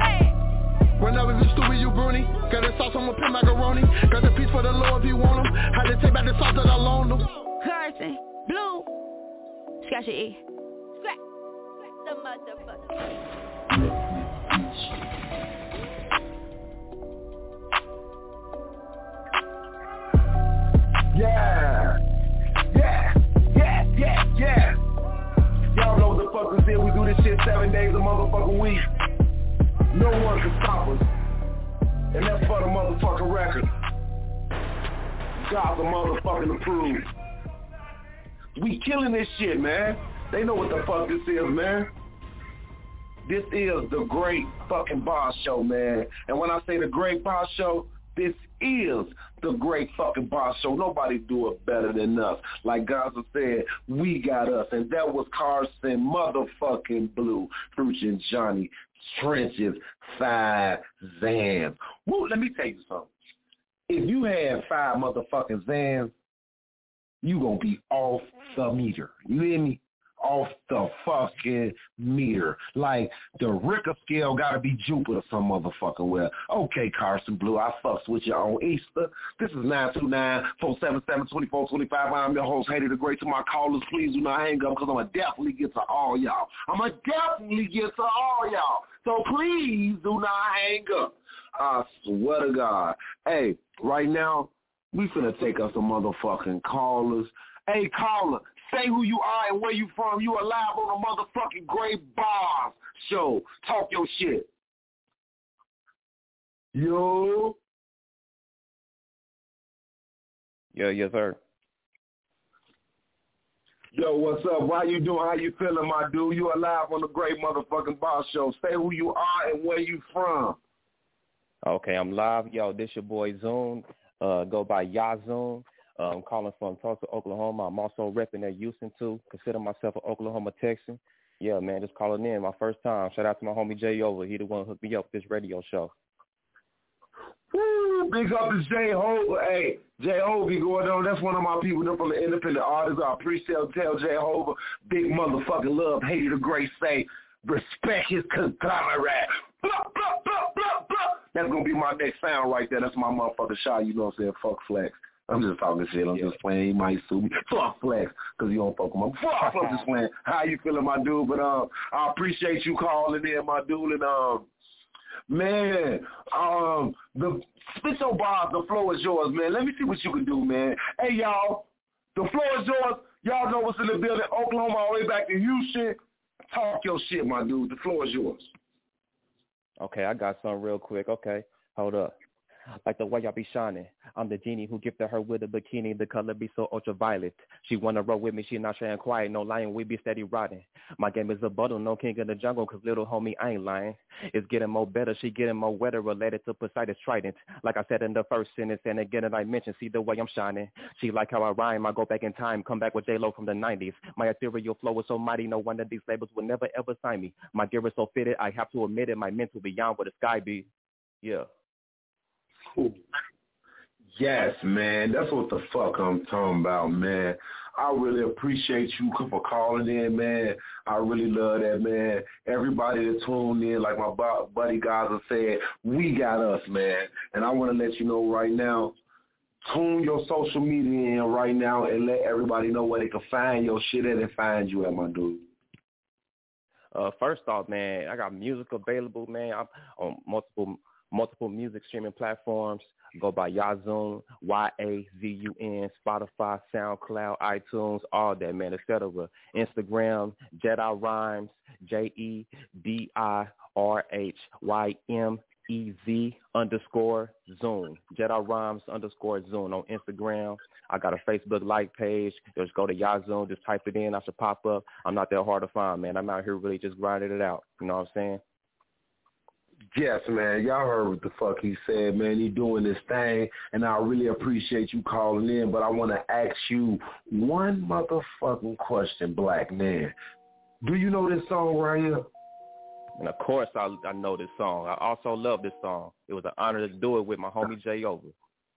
Run up if you stupid, you brony. Got the sauce on my pin macaroni. Got the piece for the Lord if you want them. Had to take back the sauce that I loaned them. Carson, Blue, scratch your E. Scratch the motherfucker. Yeah, yeah, yeah, yeah, yeah. Y'all know what the fuck we did. We do this shit seven days a motherfucking week. No one can stop us. And that's for the motherfucking record. God's a motherfucking approved. We killing this shit, man. They know what the fuck this is, man. This is the Great Fucking Boss Show, man. And when I say the Great Boss Show, this is the Great Fucking Boss Show. Nobody do it better than us. Like Gaza said, we got us. And that was Carson motherfucking Blue, Fruits and Johnny, Trenches, Five Zans. Woo, let me tell you something. If you had five motherfucking Zans, you gonna be off the meter. You hear me? Off the fucking meter. Like the Richter scale gotta be Jupiter some motherfucking well. Okay, Carson Blue, I fucks with you on Easter. This is nine two nine, four seven seven, two four two five. I'm your host, Hated the Great. To my callers, please do not hang up because I'm gonna definitely get to all y'all. I'm gonna definitely get to all y'all. So please do not hang up. I swear to God. Hey, right now, we finna take us some motherfucking callers. Hey, caller, say who you are and where you from. You are live on the motherfucking Great Boss Show. Talk your shit. Yo. Yo, yes, sir. Yo, what's up? Why you doing? How you feeling, my dude? You are live on the Great Motherfucking Boss Show. Say who you are and where you from. Okay, I'm live. Yo, this your boy Zoom. Uh, go by Yazoon. Uh, I'm calling from Tulsa, Oklahoma. I'm also repping at Houston, too. Consider myself an Oklahoma Texan. Yeah, man, just calling in. My first time. Shout out to my homie Jay Over. He the one who hooked me up with this radio show. Woo, big up to Jay Hova. Hey, Jay Hova going on. That's one of my people from the independent artists. I appreciate tell Jay Hova. Big motherfucking love. Hated the Great say. Respect his conglomerate. Blah, blah, blah, blah, blah. That's going to be my next sound right there. That's my motherfucking shot. You know what I'm saying? Fuck Flex. I'm just talking shit. I'm yeah. just playing. He might sue me. Fuck Flex, because you don't fuck with my fuck. I'm just playing. How you feeling, my dude? But um, I appreciate you calling in, my dude. And um, man, um, the spit your bars. The floor is yours, man. Let me see what you can do, man. Hey, y'all, the floor is yours. Y'all know what's in the building. Oklahoma all the way back to Houston. Talk your shit, my dude. The floor is yours. Okay, I got something real quick. Okay, hold up. Like the way y'all be shining. I'm the genie who gifted her with a bikini. The color be so ultraviolet. She wanna roll with me. She not staying quiet. No lying. We be steady riding. My game is a bottle. No king in the jungle. Cause little homie, I ain't lying. It's getting more better. She getting more wetter. Related to Poseidon's trident. Like I said in the first sentence. And again that I mentioned. See the way I'm shining. She like how I rhyme. I go back in time. Come back with J-Lo from the nineties. My ethereal flow is so mighty. No wonder these labels will never ever sign me. My gear is so fitted. I have to admit it. My mental beyond where the sky be. Yeah. Ooh. Yes, man. That's what the fuck I'm talking about, man. I really appreciate you for calling in, man. I really love that, man. Everybody that tuned in, like my buddy Gaza said, we got us, man. And I want to let you know right now, tune your social media in right now and let everybody know where they can find your shit at and find you at, my dude. Uh, first off, man, I got music available, man. I'm on multiple multiple music streaming platforms. Go by Yazoon, Y A Z U N, Spotify, SoundCloud, iTunes, all that, man, et cetera. Instagram, Jedi Rhymes, J E D I R H Y M E Z underscore Zoom. Jedi Rhymes underscore Zoom on Instagram. I got a Facebook like page. Just go to Yazoon, just type it in. I should pop up. I'm not that hard to find, man. I'm out here really just grinding it out. You know what I'm saying? Yes, man. Y'all heard what the fuck he said, man. He doing this thing, and I really appreciate you calling in, but I want to ask you one motherfucking question, black man. Do you know this song right here? And, of course, I, I know this song. I also love this song. It was an honor to do it with my homie Jay Over.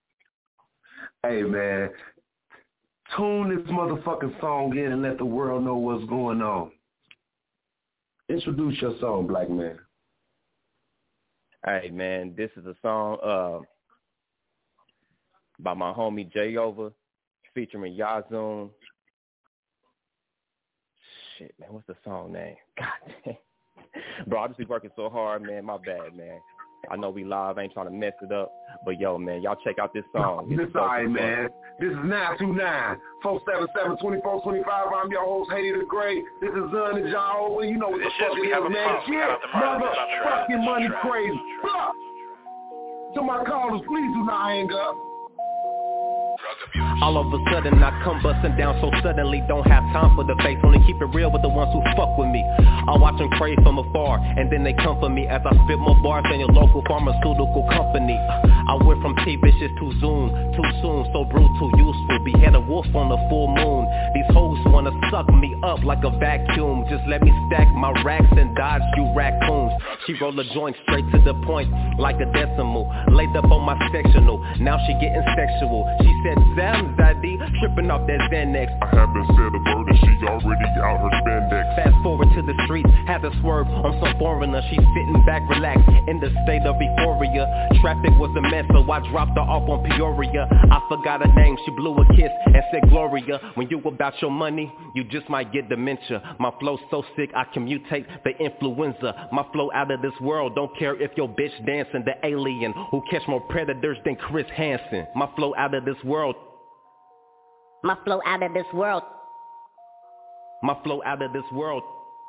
Hey, man. Tune this motherfucking song in and let the world know what's going on. Introduce your song, black man. Hey, man, this is a song uh, by my homie Jay Over featuring Yazoon. Shit, man, what's the song name? God damn. Bro, I just be working so hard, man. My bad, man. I know we live. I ain't trying to mess it up. But, yo, man, y'all check out this song. This all right, man. This is nine two nine, four seven seven, two four two five. I'm your host, Haiti the Great. This is Zun and John Over. You know what the fuck it is, man. Shit, motherfucking money crazy. Fuck. To my callers, please do not hang up. All of a sudden I come busting down so suddenly, don't have time for the face, only keep it real with the ones who fuck with me. I watch them crave from afar, and then they come for me as I spit more bars than your local pharmaceutical company. I went from T-Vicious to Zoom, too soon, so brutal, useful, behead a wolf on the full moon. These hoes wanna suck me up like a vacuum, just let me stack my racks and dodge you raccoons. She roll a joint straight to the point, like a decimal, laid up on my sectional, now she getting sexual. She said, Zam Zaddy, tripping off that Xanax. I haven't said a word and she already out her spandex. Fast forward to the streets, had to swerve on some foreigner. She sitting back relaxed, in the state of euphoria. Traffic was a mess, so I dropped her off on Peoria. I forgot her name, she blew a kiss and said Gloria. When you about your money, you just might get dementia. My flow's so sick, I can mutate the influenza. My flow out of this world, don't care if your bitch dancing. The alien who catch more predators than Chris Hansen. My flow out of this world. My flow out of this world. My flow out of this world.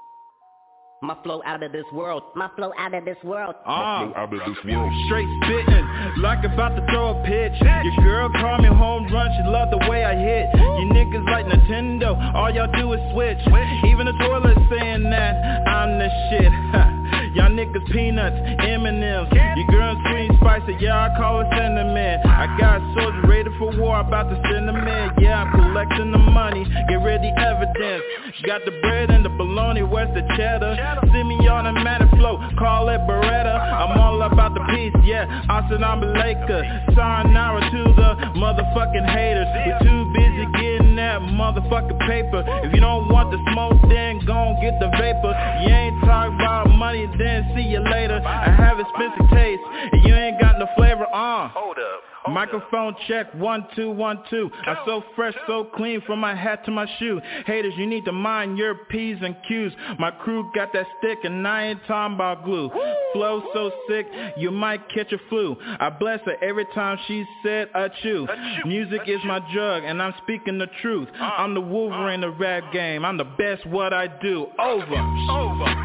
My flow out of this world. My flow out of this world. My flow out of this world. Straight spittin', like about to throw a pitch. Your girl call me home run, she love the way I hit. You niggas like Nintendo, all y'all do is switch. Even the toilet saying that I'm the shit. Y'all niggas peanuts, M and M's. Your girl sweet and spicy, yeah, I call it cinnamon. I got soldiers ready for war, about to send them in. Yeah, I'm collecting the money, get ready evidence. Got the bread and the bologna, where's the cheddar? See me on a matter flow, call it Beretta. I'm all about the peace, yeah, Assalamu alaikum. Sayonara to the motherfucking haters. We're too busy getting that motherfucking paper. If you don't want the smoke, then gon' get the vapor. You ain't talking about money, then see you later. I have expensive taste, and you ain't got no flavor on. Hold up. Microphone check, one, two, one, two. I'm so fresh, so clean, from my hat to my shoe. Haters, you need to mind your P's and Q's. My crew got that stick and I ain't talking about glue. Flow so sick, you might catch a flu. I bless her every time she said achoo. Music is my drug and I'm speaking the truth. I'm the Wolverine of rap game, I'm the best what I do. Over. Over.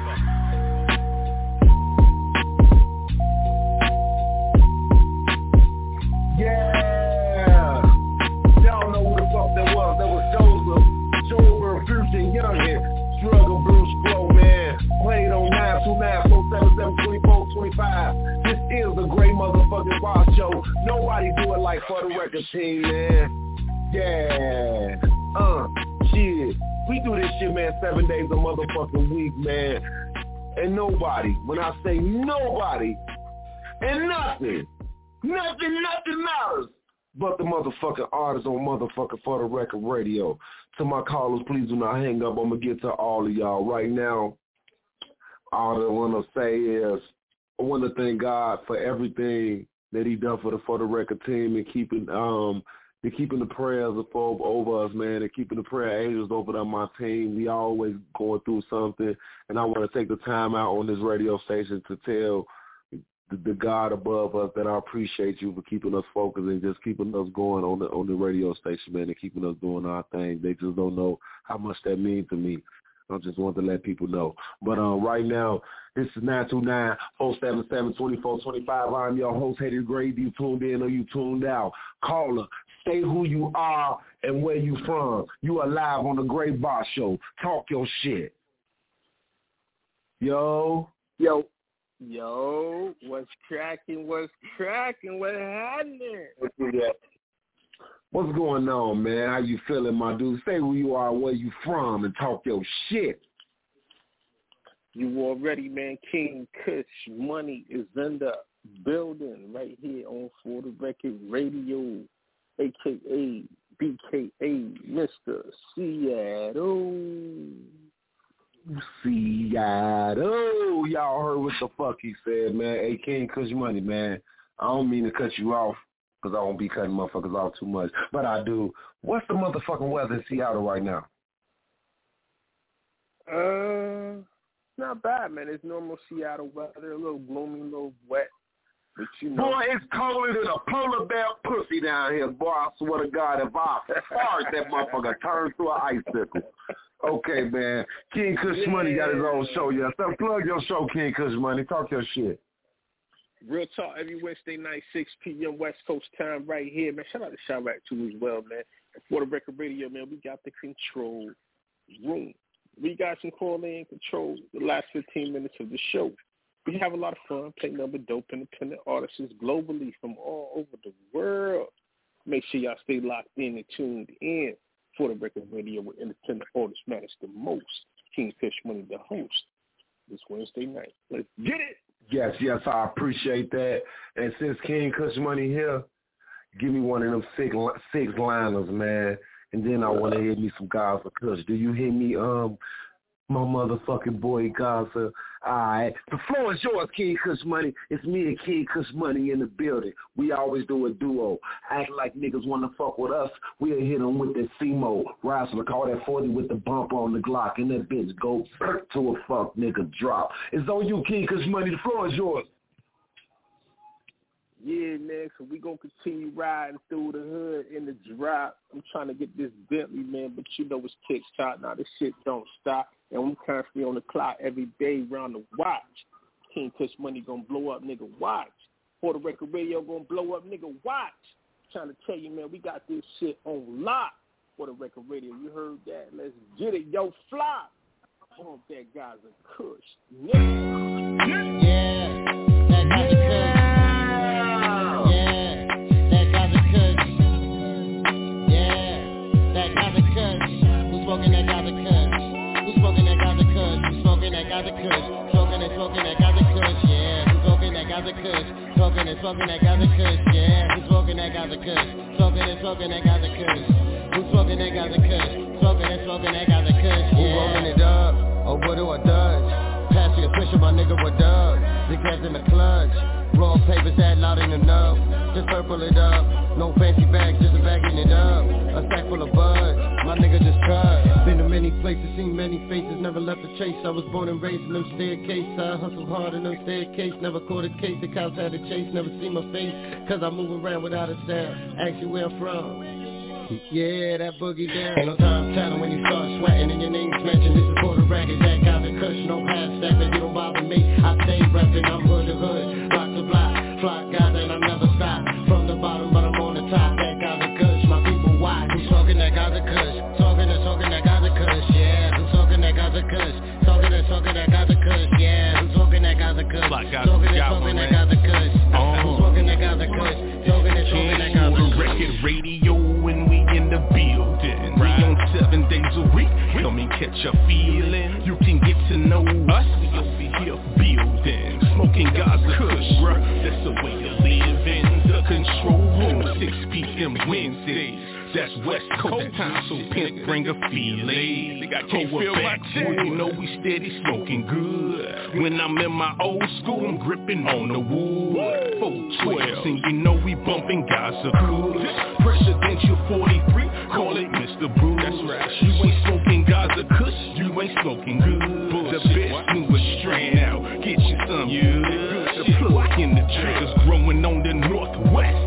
Yeah, y'all know who the fuck that was. That was Joseph, Joburg, Fusion, Young here. Struggle, Bruce, Flow, man. Played on nine two nine, four seven seven, two four two five. This is the great motherfucking boss show. Nobody do it like For the Record team, man. Yeah, uh, shit. We do this shit, man, seven days a motherfucking week, man. And nobody, when I say nobody, and nothing, Nothing, nothing matters but the motherfucking artist on motherfucking For the Record radio. To my callers, please do not hang up. I'm going to get to all of y'all right now. All I want to say is I want to thank God for everything that he done for the For the Record team and keeping um and keeping the prayers of, over us, man, and keeping the prayer angels over on my team. We always going through something, and I want to take the time out on this radio station to tell The, the God above us that I appreciate you for keeping us focused and just keeping us going on the on the radio station, man, and keeping us doing our thing. They just don't know how much that means to me. I just want to let people know. But um, right now, this is nine two nine, four seven seven, two four two five. I'm your host, Hated Grade. You tuned in or you tuned out. Caller, say who you are and where you from. You are live on the Great Boss Show. Talk your shit. Yo. Yo. Yo, what's cracking, what's cracking, what's happening? What's going on, man? How you feeling, my dude? Say who you are, where you from, and talk your shit. You already, man. King Kush Money is in the building right here on For the Record Radio, a k a. B K A Mister Seattle. Seattle. Y'all heard what the fuck he said, man. Hey, King Kush Money, man. I don't mean to cut you off because I don't be cutting motherfuckers off too much, but I do. What's the motherfucking weather in Seattle right now? Uh, not bad, man. It's normal Seattle weather, a little gloomy, a little wet. But you know. Boy, it's colder than a polar bear pussy down here, boy. I swear to God, if I fart, that motherfucker turns to an icicle. Okay, man. King Kush Money got his own show, yeah. So plug your show, King Kush Money. Talk your shit. Real talk every Wednesday night, six p.m. West Coast time right here, man. Shout out to Chirac too as well, man. And for the record radio, man, we got the control room. We guys can call in and control the last fifteen minutes of the show. We have a lot of fun, play number dope independent artists globally from all over the world. Make sure y'all stay locked in and tuned in for the record radio where independent artists matters the most. King Kush Money, the host, this Wednesday night. Let's get it. Yes, yes, I appreciate that. And since King Kush Money here, give me one of them six six liners, man. And then I want to hear me some Gaza Kush. Do you hear me, um, my motherfucking boy Gaza? All right. The floor is yours, King Kush Money. It's me and King Kush Money in the building. We always do a duo. Act like niggas want to fuck with us. We'll hit them with that C-Mo. Razzle, call that forty with the bump on the Glock. And that bitch go to a fuck nigga drop. It's on you, King Kush Money. The floor is yours. Yeah, man, so we going to continue riding through the hood in the drop. I'm trying to get this Bentley, man, but you know it's kick-shot. Now this shit don't stop. And I'm constantly on the clock every day round the watch. King Kush Money going to blow up, nigga, watch. For the record radio going to blow up, nigga, watch. Trying to tell you, man, we got this shit on lock. For the record radio, you heard that? Let's get it, yo, fly. Oh, that guy's a Kush. Yeah, yeah, that guy's a Kush. Smoking that Gaza Kush. Who's smoking that Gaza Kush? Who's smoking that Gaza Kush? Smoking and smoking that Gaza Kush, yeah. Who's smoking that Gaza Kush? Smoking and smoking that Gaza Kush, yeah. Who's smoking that Gaza Kush? Smoking and smoking that Gaza Kush. Who's smoking that Gaza Kush? Smoking and smoking that Gaza Kush, yeah. Who rolling it up? Oh, what do I dodge? Passing a push my nigga, what up? Big hands in the clutch. Raw papers that loud in the nub. Just purple it up. No fancy bags, just a bagging it up. A sack full of bud. My nigga just cut. Been to many places, seen many faces. Never left a chase. I was born and raised in them staircase. I hustled hard in them staircase. Never caught a case. The cops had a chase. Never see my face. Cause I move around without a sound. Ask you where I'm from. Yeah, that boogie down. Ain't no time telling when you start sweating and your name's mentioned. This is for the record, that got the Kush, no half stepping. You don't bother me, I stay reppin'. I'm hood to hood, block to block, flock guys and I never stop. From the bottom, but I'm on the top. That got the Kush, my people watch. Who's talking that got the Kush? Talking and talking that got the Kush, yeah. Who's talking that got the Kush? Talking and talking that got the Kush, yeah. Who's talking that got the Kush? Talking and talking that got the Kush. Who's talking that got the Kush? Talking and talking that got the Kush. Record radio when we in the building, right. We on seven days a week. Come and catch a feeling. You can get to know us. We over here building, smoking Gaza Kush, bruh. That's the way to live in the control room. six p.m. Wednesdays. That's West Coast time, so pimp bring a feeling. Think I can't feel my chest. You know we steady smoking good. When I'm in my old school, I'm gripping on the wood. four twelve, and you know we bumping Gaza Kush. Presidential forty-three, call it Mister Brew. That's right. You ain't smoking Gaza Kush, you ain't smoking good. The best newest strand out, get you some good. The plug in the triggers growing on the northwest.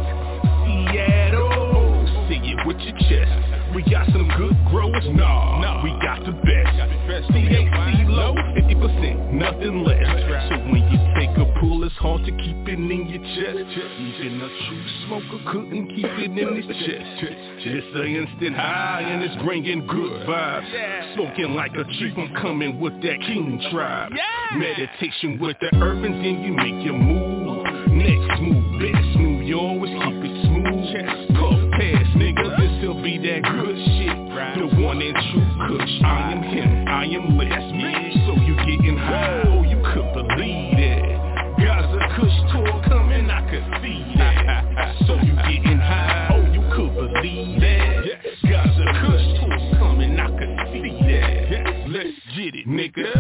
Seattle. Say it with your chest. We got some good growers, nah, nah. We got the best. C H C low, fifty percent, nothing less. So when you take a pull, it's hard to keep it in your chest. Even a true smoker couldn't keep it in his chest. It's an instant high and it's bringing good vibes. Smoking like a chief, I'm coming with that king tribe. Meditation with the herb and then you make your move. Next move, best move, you always keep it smooth. Puff pass, nigga, this'll be that good shit. The one and true Kush, I am him, I am less. So you getting high, oh you could believe that. Gaza Kush tour coming, I could see that. So you getting high, oh you could believe that. Gaza Kush tour coming, I could see that. Let's get it, nigga.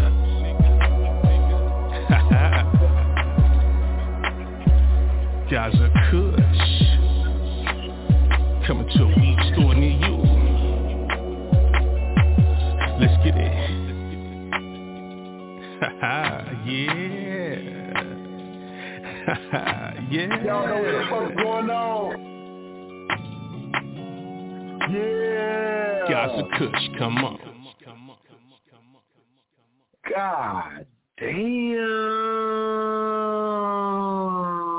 Gaza Kush coming to a weed store near you. Let's get it. Yeah. Yeah. Y'all know what the fuck's going on. Yeah. Gaza Kush, come on. God damn.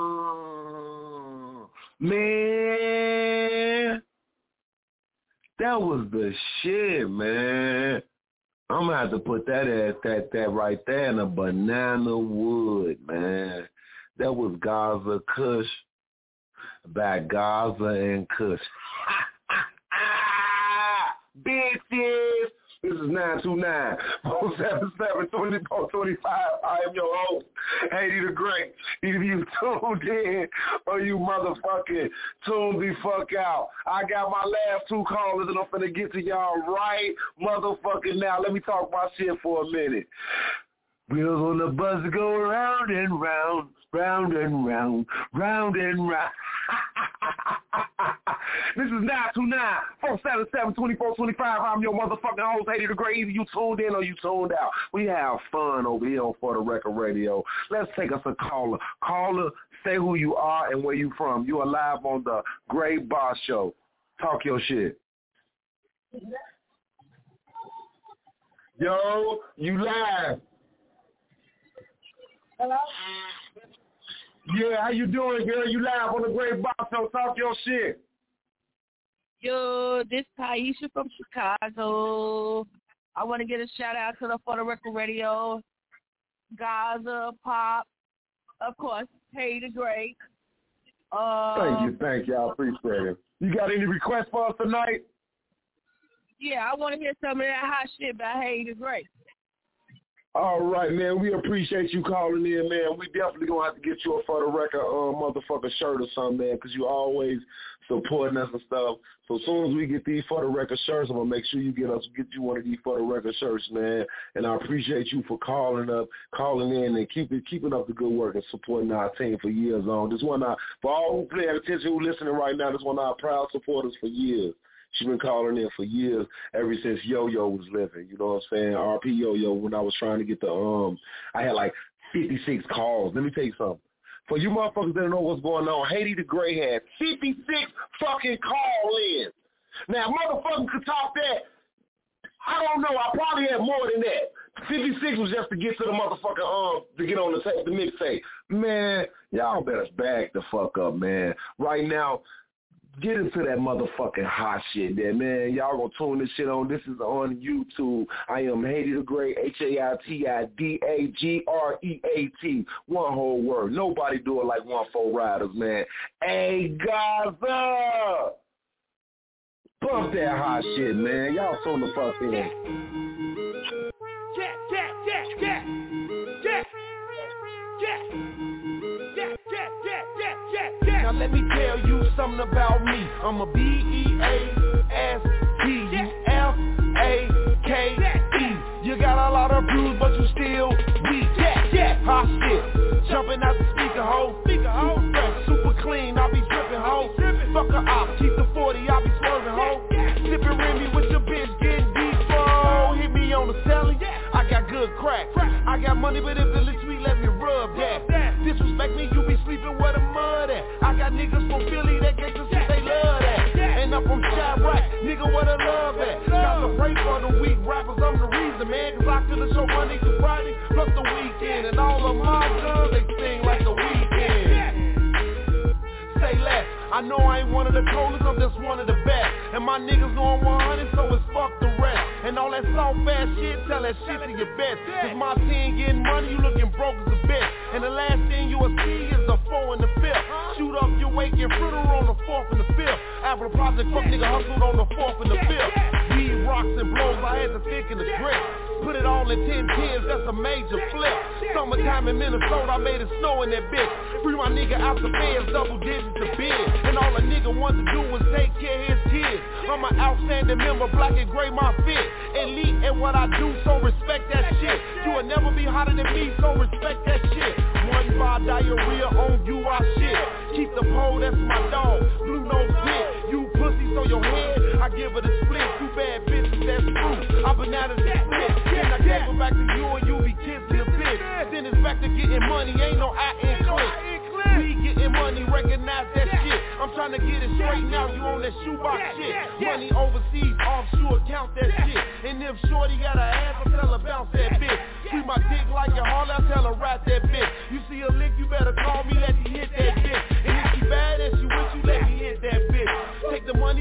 That was the shit, man. I'm gonna have to put that at that that right there in a banana wood, man. That was Gaza Kush by Gaza and Kush. Bitches. This is nine two nine, four seven seven, two four two five. I am your host, Haiti the Great. Either you tuned in or you motherfucking tuned the fuck out. I got my last two callers and I'm finna get to y'all right motherfucking now. Let me talk my shit for a minute. Wheels on the bus go round and round, round and round, round and round. This is nine two nine, four seven seven, two four two five. I'm your motherfucking host, Haiti the Great. Either you tuned in or you tuned out. We have fun over here on For the Record Radio. Let's take us a caller. Caller, say who you are and where you from. You are live on the Great Boss Show. Talk your shit. Yo, you live. Hello? Yeah, how you doing, girl? You live on the Great Boss Show. Talk your shit. Yo, this Taisha from Chicago. I want to get a shout out to the For the Record Radio, Gaza, Pop, of course, Haiti the Great. Uh, thank you, thank you. I appreciate it. You got any requests for us tonight? Yeah, I want to hear some of that hot shit by Haiti the Great. All right, man. We appreciate you calling in, man. We definitely going to have to get you a For the Record uh, motherfucking shirt or something, man, because you always supporting us and stuff. So as soon as we get these For the Record shirts, I'm going to make sure you get us get you one of these For the Record shirts, man. And I appreciate you for calling up, calling in and keeping keeping up the good work and supporting our team for years on. This one, our, for all who paying attention, who listening right now, this one of our proud supporters for years. She's been calling in for years, ever since Yo-Yo was living. You know what I'm saying? R P Yo-Yo, when I was trying to get the, um, I had like fifty-six calls. Let me tell you something. For you motherfuckers that don't know what's going on, Haiti the Great had fifty-six fucking call-ins. Now, motherfuckers could talk that. I don't know. I probably had more than that. fifty-six was just to get to the motherfucker, um, to get on the, tape, the mixtape. Man, y'all better back the fuck up, man. Right now, get into that motherfucking hot shit there, man. Y'all gonna tune this shit on. This is on YouTube. I am Haiti the Great, H A I T I D A G R E A T. One whole word. Nobody do it like One Four Riders, man. Hey, Gaza! Pump that hot shit, man. Y'all tune the fuck in. Yeah, yeah, yeah, yeah. Yeah. Yeah. Yeah, yeah, yeah, yeah, yeah, yeah. Now let me tell you something about me. I'm a B E A S T U F A K E. You got a lot of bruise, but you still weak. Yeah, yeah, hot shit. Jumping out the speaker hole. Speaker hole. Super fresh, super clean. I be tripping hole. Fuck a op, keep the forty. I be swerving hole. Sipping Remy with your bitch, getting deep. Oh, hit me on the celly. I got good crack. I got money, but if the little sweet, let me rub that. Disrespect me, you be sleeping where the mud at. I got niggas from Philly that get to see they love that. And I'm from Chirac, nigga, where the love at. Got to pray for the weak rappers, I'm the reason, man. Cause I could've show Monday to Friday, plus the weekend. And all of my guns, they sing like the weekend. Say less. I know I ain't one of the coldest, I'm just one of the best. And my niggas know I'm one hundred, so it's fuck the rest. And all that soft ass shit, tell that shit to your best. Cause my team getting money, you looking broke as a bitch. And the last thing you will see is the four and the fifth. Shoot up your wake and fritter on the fourth and the fifth. After the project, fuck nigga hustled on the fourth and the fifth. Weed rocks and blows, I had to thick in the grip. Put it all in ten tens, that's a major flip. Summertime in Minnesota, I made it snow in that bitch. Free my nigga out the feds, double digits to bid. And all a nigga wants to do is take care of his kids. I'm an outstanding member, black and gray my fit. Elite at what I do, so respect that shit. You will never be hotter than me, so respect that shit. One bar diarrhea on you, I shit. Keep the pole, that's my dog. Blue nose bitch, you pussy, so your head, I give it a split. Two bad bitches, that's true. I bananas and split. Then I gave it back to you and you be kissing a bitch. Then it's back to getting money, ain't no I in click. We getting money, recognize that shit. I'm trying to get it straight now, you on that shoebox shit. Money overseas, offshore, count that shit. And if shorty got a ass, I tell her bounce that bitch. Treat my dick like a hall, I tell her rap that bitch. You see a lick, you better call me, let me hit that bitch. And if she bad and she with you, let me hit that bitch. Take the money,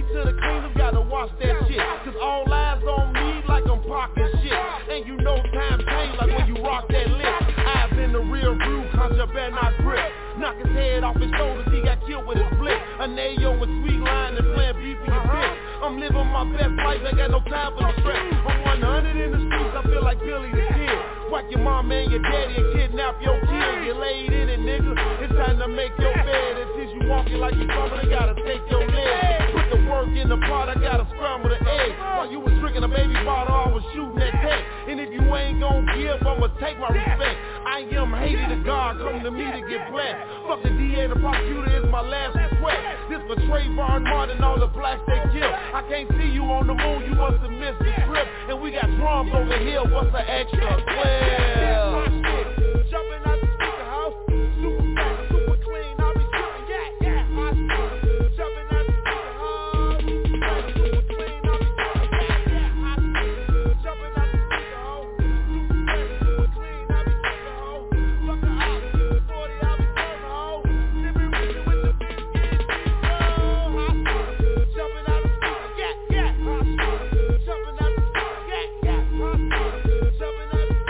to the kingdom, gotta watch that shit. Cause all eyes on me like I'm parking shit. And you know time change like when you rock that lick. Eyes in the rear view, contra better not grip. Knock his head off his shoulders, he got killed with his flick. A nail with sweet line and playing beef in your bitch. I'm living my best life, ain't got no time for the stress. I'm one hundred in the streets, I feel like Billy the Kid. Whack your mom and your daddy and kidnap your kid. You laid in it, nigga. It's time to make your bed. And since you walking like you coming, they gotta take your leg. Put the work in the pot, I gotta scramble the egg. While you was drinking a baby bottle, I was shooting that tech. And if you ain't gon' give, I'ma take my respect. I am Haiti to God, come to me to get blessed. Fuck the D A, the prosecutor is my last request. This for Trayvon Martin, all the blacks they kill. I can't see you on the moon, you must have missed the trip. And we got drums over here, what's the extra? Well, jumping out the speaker house, super fast, super clean, I'll be shooting, yeah, yeah, my shit. Jumping out the speaker house, super fast, super clean, I'll be shooting, yeah, yeah, my shit. Jumping out the speaker house, super fast, super clean, I'll be shooting, ho. Fuck the out, forty, I'll be shooting, ho. Sipping with you with the big kids, oh, my shit. Jumping out the speaker, yeah, yeah, my shit. Jumping out the speaker, yeah, yeah, my shit. Jumping out the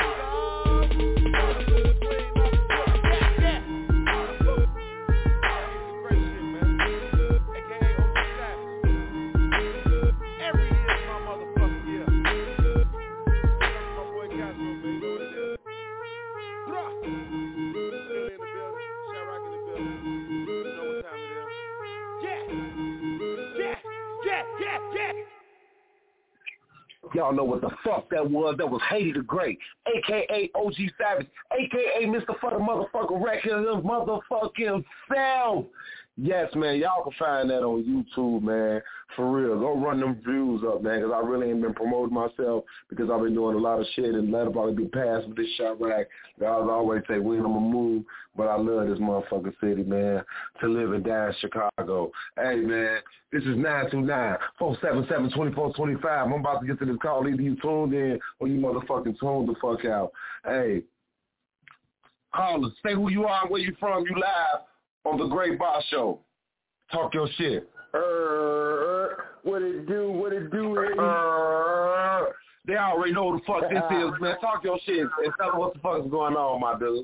Y'all know what the fuck that was. That was Haiti the Great, a k a. O G Savage, a k a. Mister Fucking Motherfucking Record, his motherfucking self. Yes, man, y'all can find that on YouTube, man. For real, go run them views up, man, because I really ain't been promoting myself because I've been doing a lot of shit and let probably be passed with this shot rack. Guys always say, when I'm going to move, but I love this motherfucking city, man, to live and die in Chicago. Hey, man, this is nine two nine, four seven seven, two four two five. I'm about to get to this call. Either you tuned in or you motherfucking tuned the fuck out. Hey, callers, say who you are and where you from. You live on the Great Boss Show. Talk your shit. Uh, what it do, what it do, uh, they already know who the fuck this is, man. Talk your shit and tell them what the fuck is going on, my dude.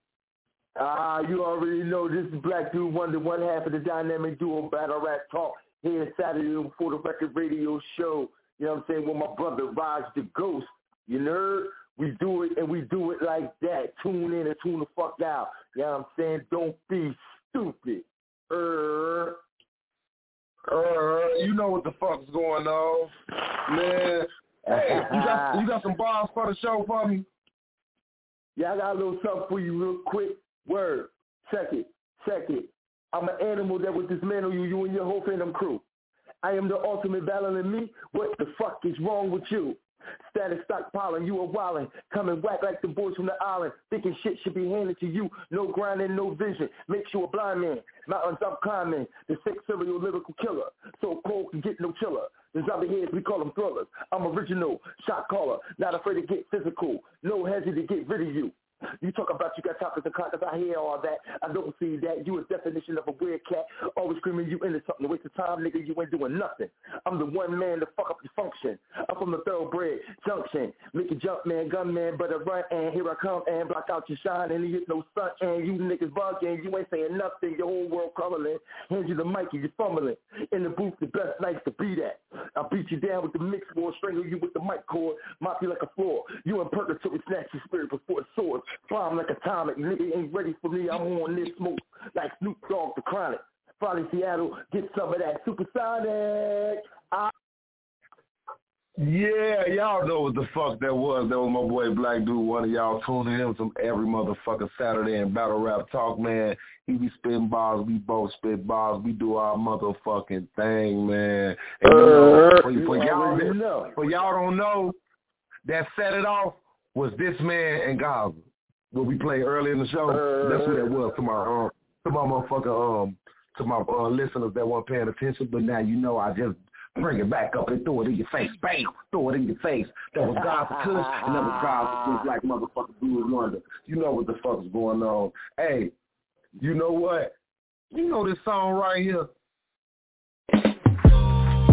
Ah, uh, you already know this is Black Dude Wonder, one half of the dynamic duo Battle Rap Talk here Saturday before the record radio show. You know what I'm saying? With my brother Raj the Ghost. You know, we do it and we do it like that. Tune in and tune the fuck out. You know what I'm saying? Don't be stupid. Uh, uh, you know what the fuck's going on, man. Hey, you got you got some bars for the show for me? Yeah, I got a little something for you real quick. Word. Check it. Check it. I'm an animal that will dismantle you, you and your whole Phantom crew. I am the ultimate battling me. What the fuck is wrong with you? Status stockpiling, you a wildin', coming whack like the boys from the island, thinking shit should be handed to you, no grinding, no vision, makes you a blind man, mountains I'm climbing, the sick serial lyrical killer, so cold can get no chiller, the zombie heads we call them thrillers, I'm original, shot caller, not afraid to get physical, no hesitate to get rid of you. You talk about you got topics and content, I hear all that. I don't see that. You a definition of a weird cat. Always screaming you into something. Waste of time, nigga, you ain't doing nothing. I'm the one man to fuck up your function. I'm from the thoroughbred junction. Make a jump, man, gunman, but I run, and here I come, and block out your shine, and you get no sun, and you niggas bugging. You ain't saying nothing. Your whole world coloring. Hand you the mic, and you fumbling. In the booth, the best nights to be that. I'll beat you down with the mix board, strangle you with the mic cord, mop you like a floor. You in purgatory, snatch your spirit before the sword. Bomb like atomic, nigga ain't ready for me. I'm on this smoke like Snoop Dogg the Chronic. Probably Seattle, get some of that supersonic. I- yeah, y'all know what the fuck that was. That was my boy Black Dude. One of y'all tuning in from every motherfucking Saturday in Battle Rap Talk, man. He be spitting bars, we both spit bars. We do our motherfucking thing, man. And you know, for, for, y'all, know. for y'all don't know, that set it off was this man and Gaza. What we played early in the show, uh, that's what that was to my um to my motherfucker um to my uh, listeners that weren't paying attention. But now you know I just bring it back up and throw it in your face, bam, throw it in your face. That was God's Kush and that was God's like motherfucker Dude Wonder. You know what the fuck is going on? Hey, you know what? You know this song right here.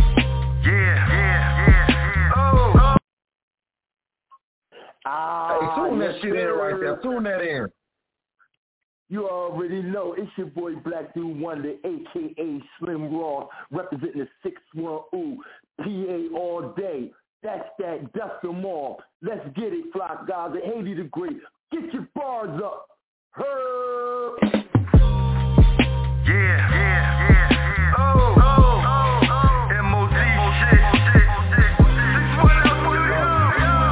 shit in right there. Tune that in. You already know it's your boy Black Dude Wonder, a k a. Slim Raw, representing the six one Ooh, P A all day. That's that, dust them all. Let's get it, Flock guys at eighty degree. Get your bars up. Her. Yeah, yeah, yeah, yeah. Oh, oh, oh, oh. M O D shit, shit, shit. Six one up, put it up.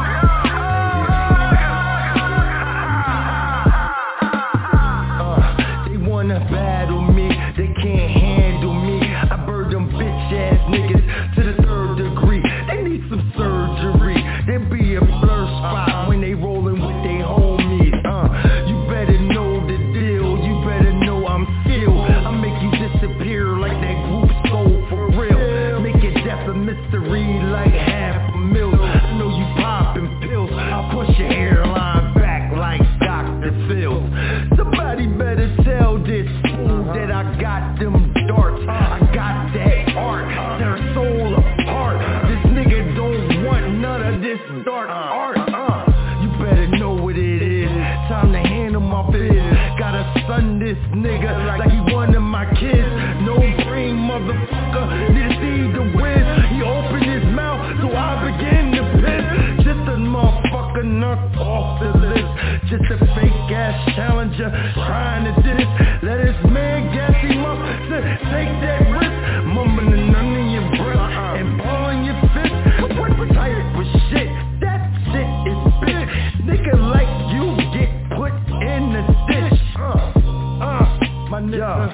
Uh, they wanna battle me, they can't handle me. I bird them bitch ass niggas to the third degree. They need some surgery. There be a blur spot when they rollin' with they homies. Uh, you better know the deal. You better know I'm still. I make you disappear like that group soul for real. Make your death a mystery like half a mil. I know you poppin' pills. I'll push your hairline back like Doctor Phil. Somebody better tell this fool that I got them darts. I got that art. Their soul apart. This nigga don't want none of this dark art. Uh, you better know what it is. Time to handle my biz. Gotta stun this nigga like he one of my kids. No brain, motherfucker. Need to see the whiz. He opened his mouth, so I begin to piss. Just a motherfucker knocked off the list. Just a fake ass challenger trying to diss. Let his man gas him up to take that risk. Mumbling under your breath and balling your fist. What type of shit? That shit is bitch. Nigga like you get put in the ditch. Uh, uh, my nigga.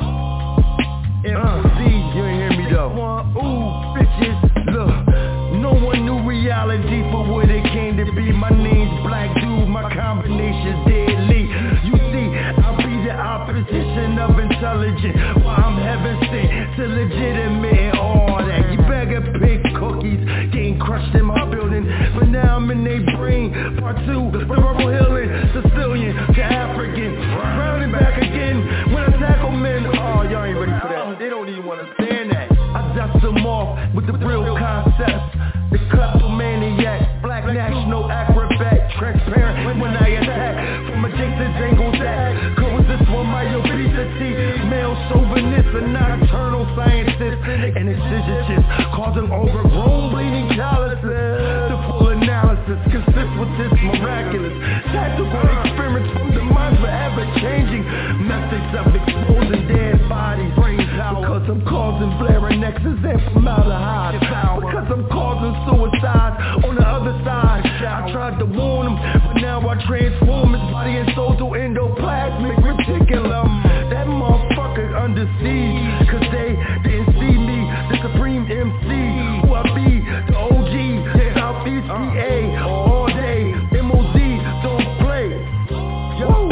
M O D, you ain't hear me though. One, ooh, bitches, look. No one knew reality for what it came to be. My name's Black Dude, my combination's deadly. You see, I'll be the opposition of intelligent, while I'm heaven sent to legitimate and all that. You better pick cookies, getting crushed in my building, but now I'm in they brain. Part two, the verbal healing, Sicilian to African, rounding back again when I tackle men. Oh, y'all ain't ready for that. They don't even understand that. I dust them off with the real concepts. The kleptomaniac, black national acrobat, transparent when I attack from adjacent angles that coexist with my obesity, male chauvinist, a nocturnal scientist, and incision chips causing overgrown bleeding calluses. The full analysis consists with this miraculous tactical experiments from the minds forever changing methods of exposing dead bodies, brain power, because I'm causing larynxes and formaldehyde, because I'm causing suicide on the other side. I tried to warn him, but now I transform his body and soul to endoplasmic reticulum. That motherfucker under siege, cause they didn't see me, the supreme M C, who I be, the O G, the Southeast P A, all day, M O D, don't play. Yo,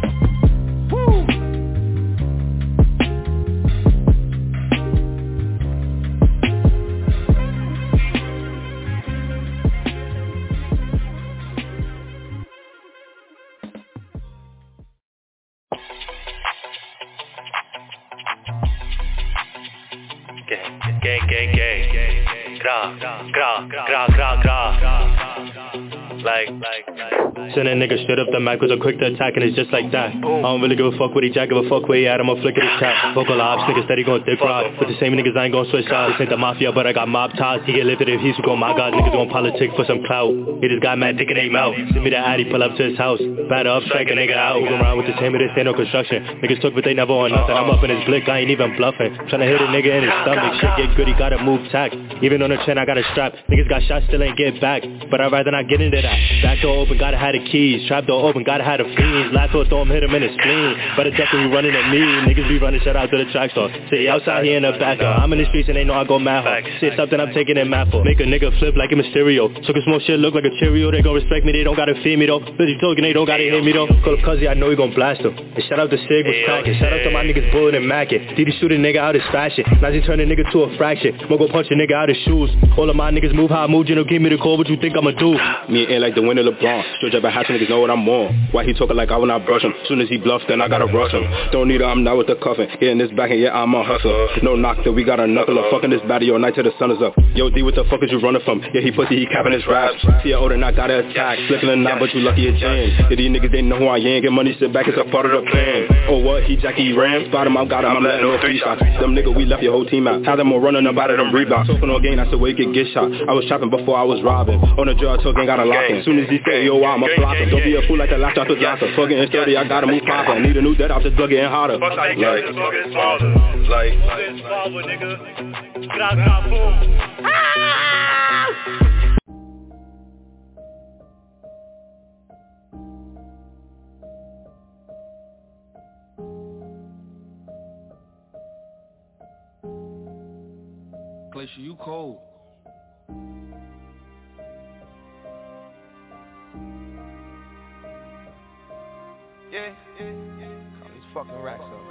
woo. Gay, gay, gay, gra, gra, gra, gra, gra. Like, like, like. Send a nigga straight up the mic with a quick to attack and it's just like that. I don't really give a fuck what he jack, give a fuck where he at, I'ma flick at his tap. Vocal ops, niggas steady gon' dick ride. But the same niggas I ain't gon' switch sides. This ain't the mafia, but I got mob ties. He get lifted if he's go my god, niggas gon' politic for some clout. He just got mad dick in they mouth. Send me the addy, pull up to his house. Batter up, strike a nigga out. Moving around with this hammer, this ain't no construction. Niggas took but they never on nothing. I'm up in his blick, I ain't even bluffing. Tryna hit a nigga in his stomach. Shit get good, he gotta move tack. Even on the chin, I got a strap. Niggas got shot, still ain't get back. But I'd rather not get into that. Back door open, gotta have the keys. Trap door open, gotta have the fiends. Last door throw him, hit him in his spleen. Better definitely running at me. Niggas be running, shout out to the track store. Say outside here in the back. I'm in the streets and they know I go mad hard. Shit something I'm taking in mad for. Make a nigga flip like a Mysterio. Took a small shit, look like a Cheerio. They gon' respect me, they don't gotta feed me though. Busy talking, they don't gotta hear me though. Call up Cuzzy, I know he gon' blast him. And shout out to Sig was cracking. Shout out to my niggas Bullet and Mackin. Did he shoot a nigga out his fashion? Now he turn a nigga to a fraction. I'ma go punch a nigga out his shoes. All of my niggas move how I move, you know, give me the call, what you think I'ma do? Me and playing like the winner LeBron. Still driving hats, niggas know what I'm on. Why he talking like I will not brush him? Soon as he bluffs, then I gotta rush him. Don't need her, I'm not with the cuffin'. Getting this back and yeah, I'm a hustler. No knock that we got a knuckler. Fucking this baddie all night till the sun is up. Yo, D, what the fuck is you running from? Yeah, he pussy, he capping his raps. See, I older and I gotta attack. Flipping a knot, but you lucky it jams. Yeah, these niggas, they know who I am. Get money, sit back, it's a part of the plan. Oh, what? He Jackie Ram? Spot him, I got him, I'm letting no three shots. Them niggas, we left your whole team out. Had them all running about it, them Reeboks. Talking on game, I said, where you could get shot. I was shopping before I was robbing. On the drug talk, ain't got a lock in. Soon as he say, yo, I'm a flopper. Don't be a fool like the last shot to Johnson. Fucking in thirty, I gotta move proper. I need a new dead off, just plug getting hotter. Fuck how you get it, just getting smaller. Like, getting smaller, nigga. Gra, gra, boom. Ah! Glacier, you cold. Yeah, yeah, yeah. Call these fucking racks up.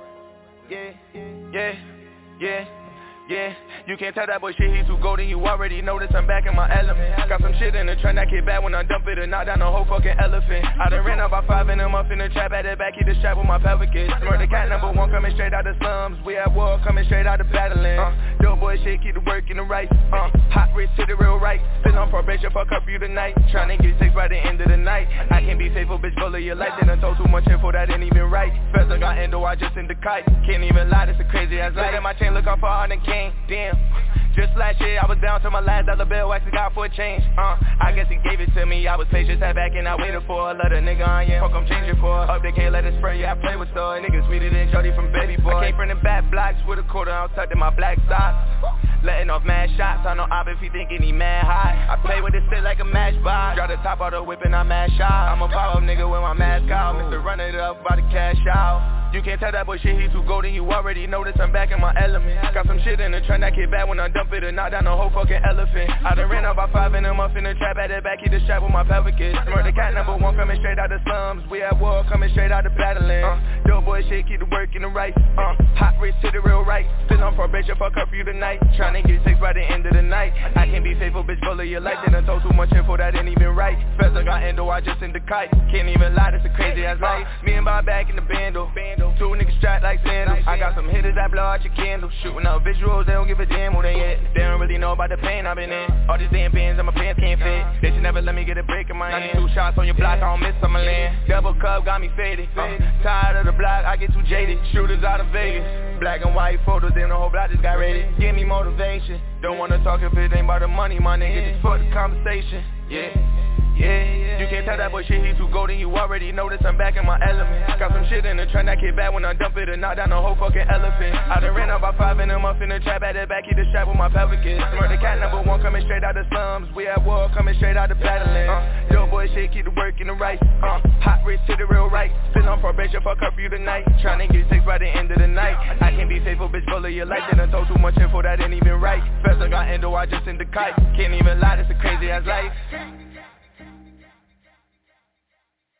Yeah, yeah, yeah, yeah. You can't tell that boy shit, he too golden, you already notice I'm back in my element. Got some shit in the trend, I get back when I dump it and knock down the whole fucking elephant. I done ran about five in them up in the trap, at the back, he the strap with my pelicans. Murder cat number one coming straight out the slums, we at war coming straight out the battling. Uh, dope boy shit, keep the work in the right. Uh, hot rich to the real right, still on probation, fuck up you tonight. Tryna get six by the end of the night. I can't be faithful, bitch, full of your life. Then I told too much info that ain't even right. First I got endo, I just in the kite. Can't even lie, that's a crazy ass light. Let my chain look off far on the king, damn. Just last year, I was down to my last dollar bill, actually got for a change, uh I guess he gave it to me, I was patient, sat back and I waited for a let a nigga on, yeah, fuck I'm changing for hope they can't let it spray, yeah, I play with story, niggas sweeter than Jody from Baby Boy. I came from the back blocks with a quarter ounce tucked in my black socks, letting off mad shots, I know Ob if he thinking he mad high. I play with this shit like a matchbox, drop the top out the whip and I mad shot. I'm a pop-up nigga with my mask out, Mister Run It Up, about to cash out. You can't tell that boy shit, he too golden, you already notice I'm back in my element. Got some shit in the trend, I get back when I dump it and knock down the whole fucking elephant. I done ran about five in them up in the trap, at the back, he the strap with my pelicans. Murder cat number one coming straight out the slums, we at war coming straight out the battling. Uh, dope boy shit, keep the work in the right. Uh, hot rich to the real right, still on probation, fuck up you tonight. Tryna get six by the end of the night. I can't be faithful, bitch, full of your life. Then I told too much info that ain't even right. First I got endo, I just in the kite. Can't even lie, that's a crazy ass life. Me and Bob back in the bando. Two niggas strapped like sandals. I got some hitters that blow out your candles. Shooting up visuals, they don't give a damn who they at. They don't really know about the pain I've been in. All these damn pins and my pants can't fit. They should never let me get a break in my hand. Two shots on your block, I don't miss some land. Double cup got me faded. Uh, tired of the block, I get too jaded. Shooters out of Vegas. Black and white photos, then the whole block just got raided. Give me motivation. Don't wanna talk if it ain't about the money, my nigga. Just fuck the conversation. Yeah. Yeah, yeah, you can't tell that boy shit, he too golden, you already notice I'm back in my element. Got some shit in the trend, I get back when I dump it and knock down the whole fucking elephant. I done ran about five in them up in the trap, at the back, he the strap with my pelicans. Murder cat number one coming straight out the slums, we at war coming straight out the battling. Uh, dope boy shit, keep the work in the right. Uh, hot rich to the real right, still on probation, fuck up you tonight. Tryna get six by the end of the night. I can't be faithful, bitch, full of your life. Then I told too much info that ain't even right. First I got endo, I just in the kite. Can't even lie, that's a crazy ass life.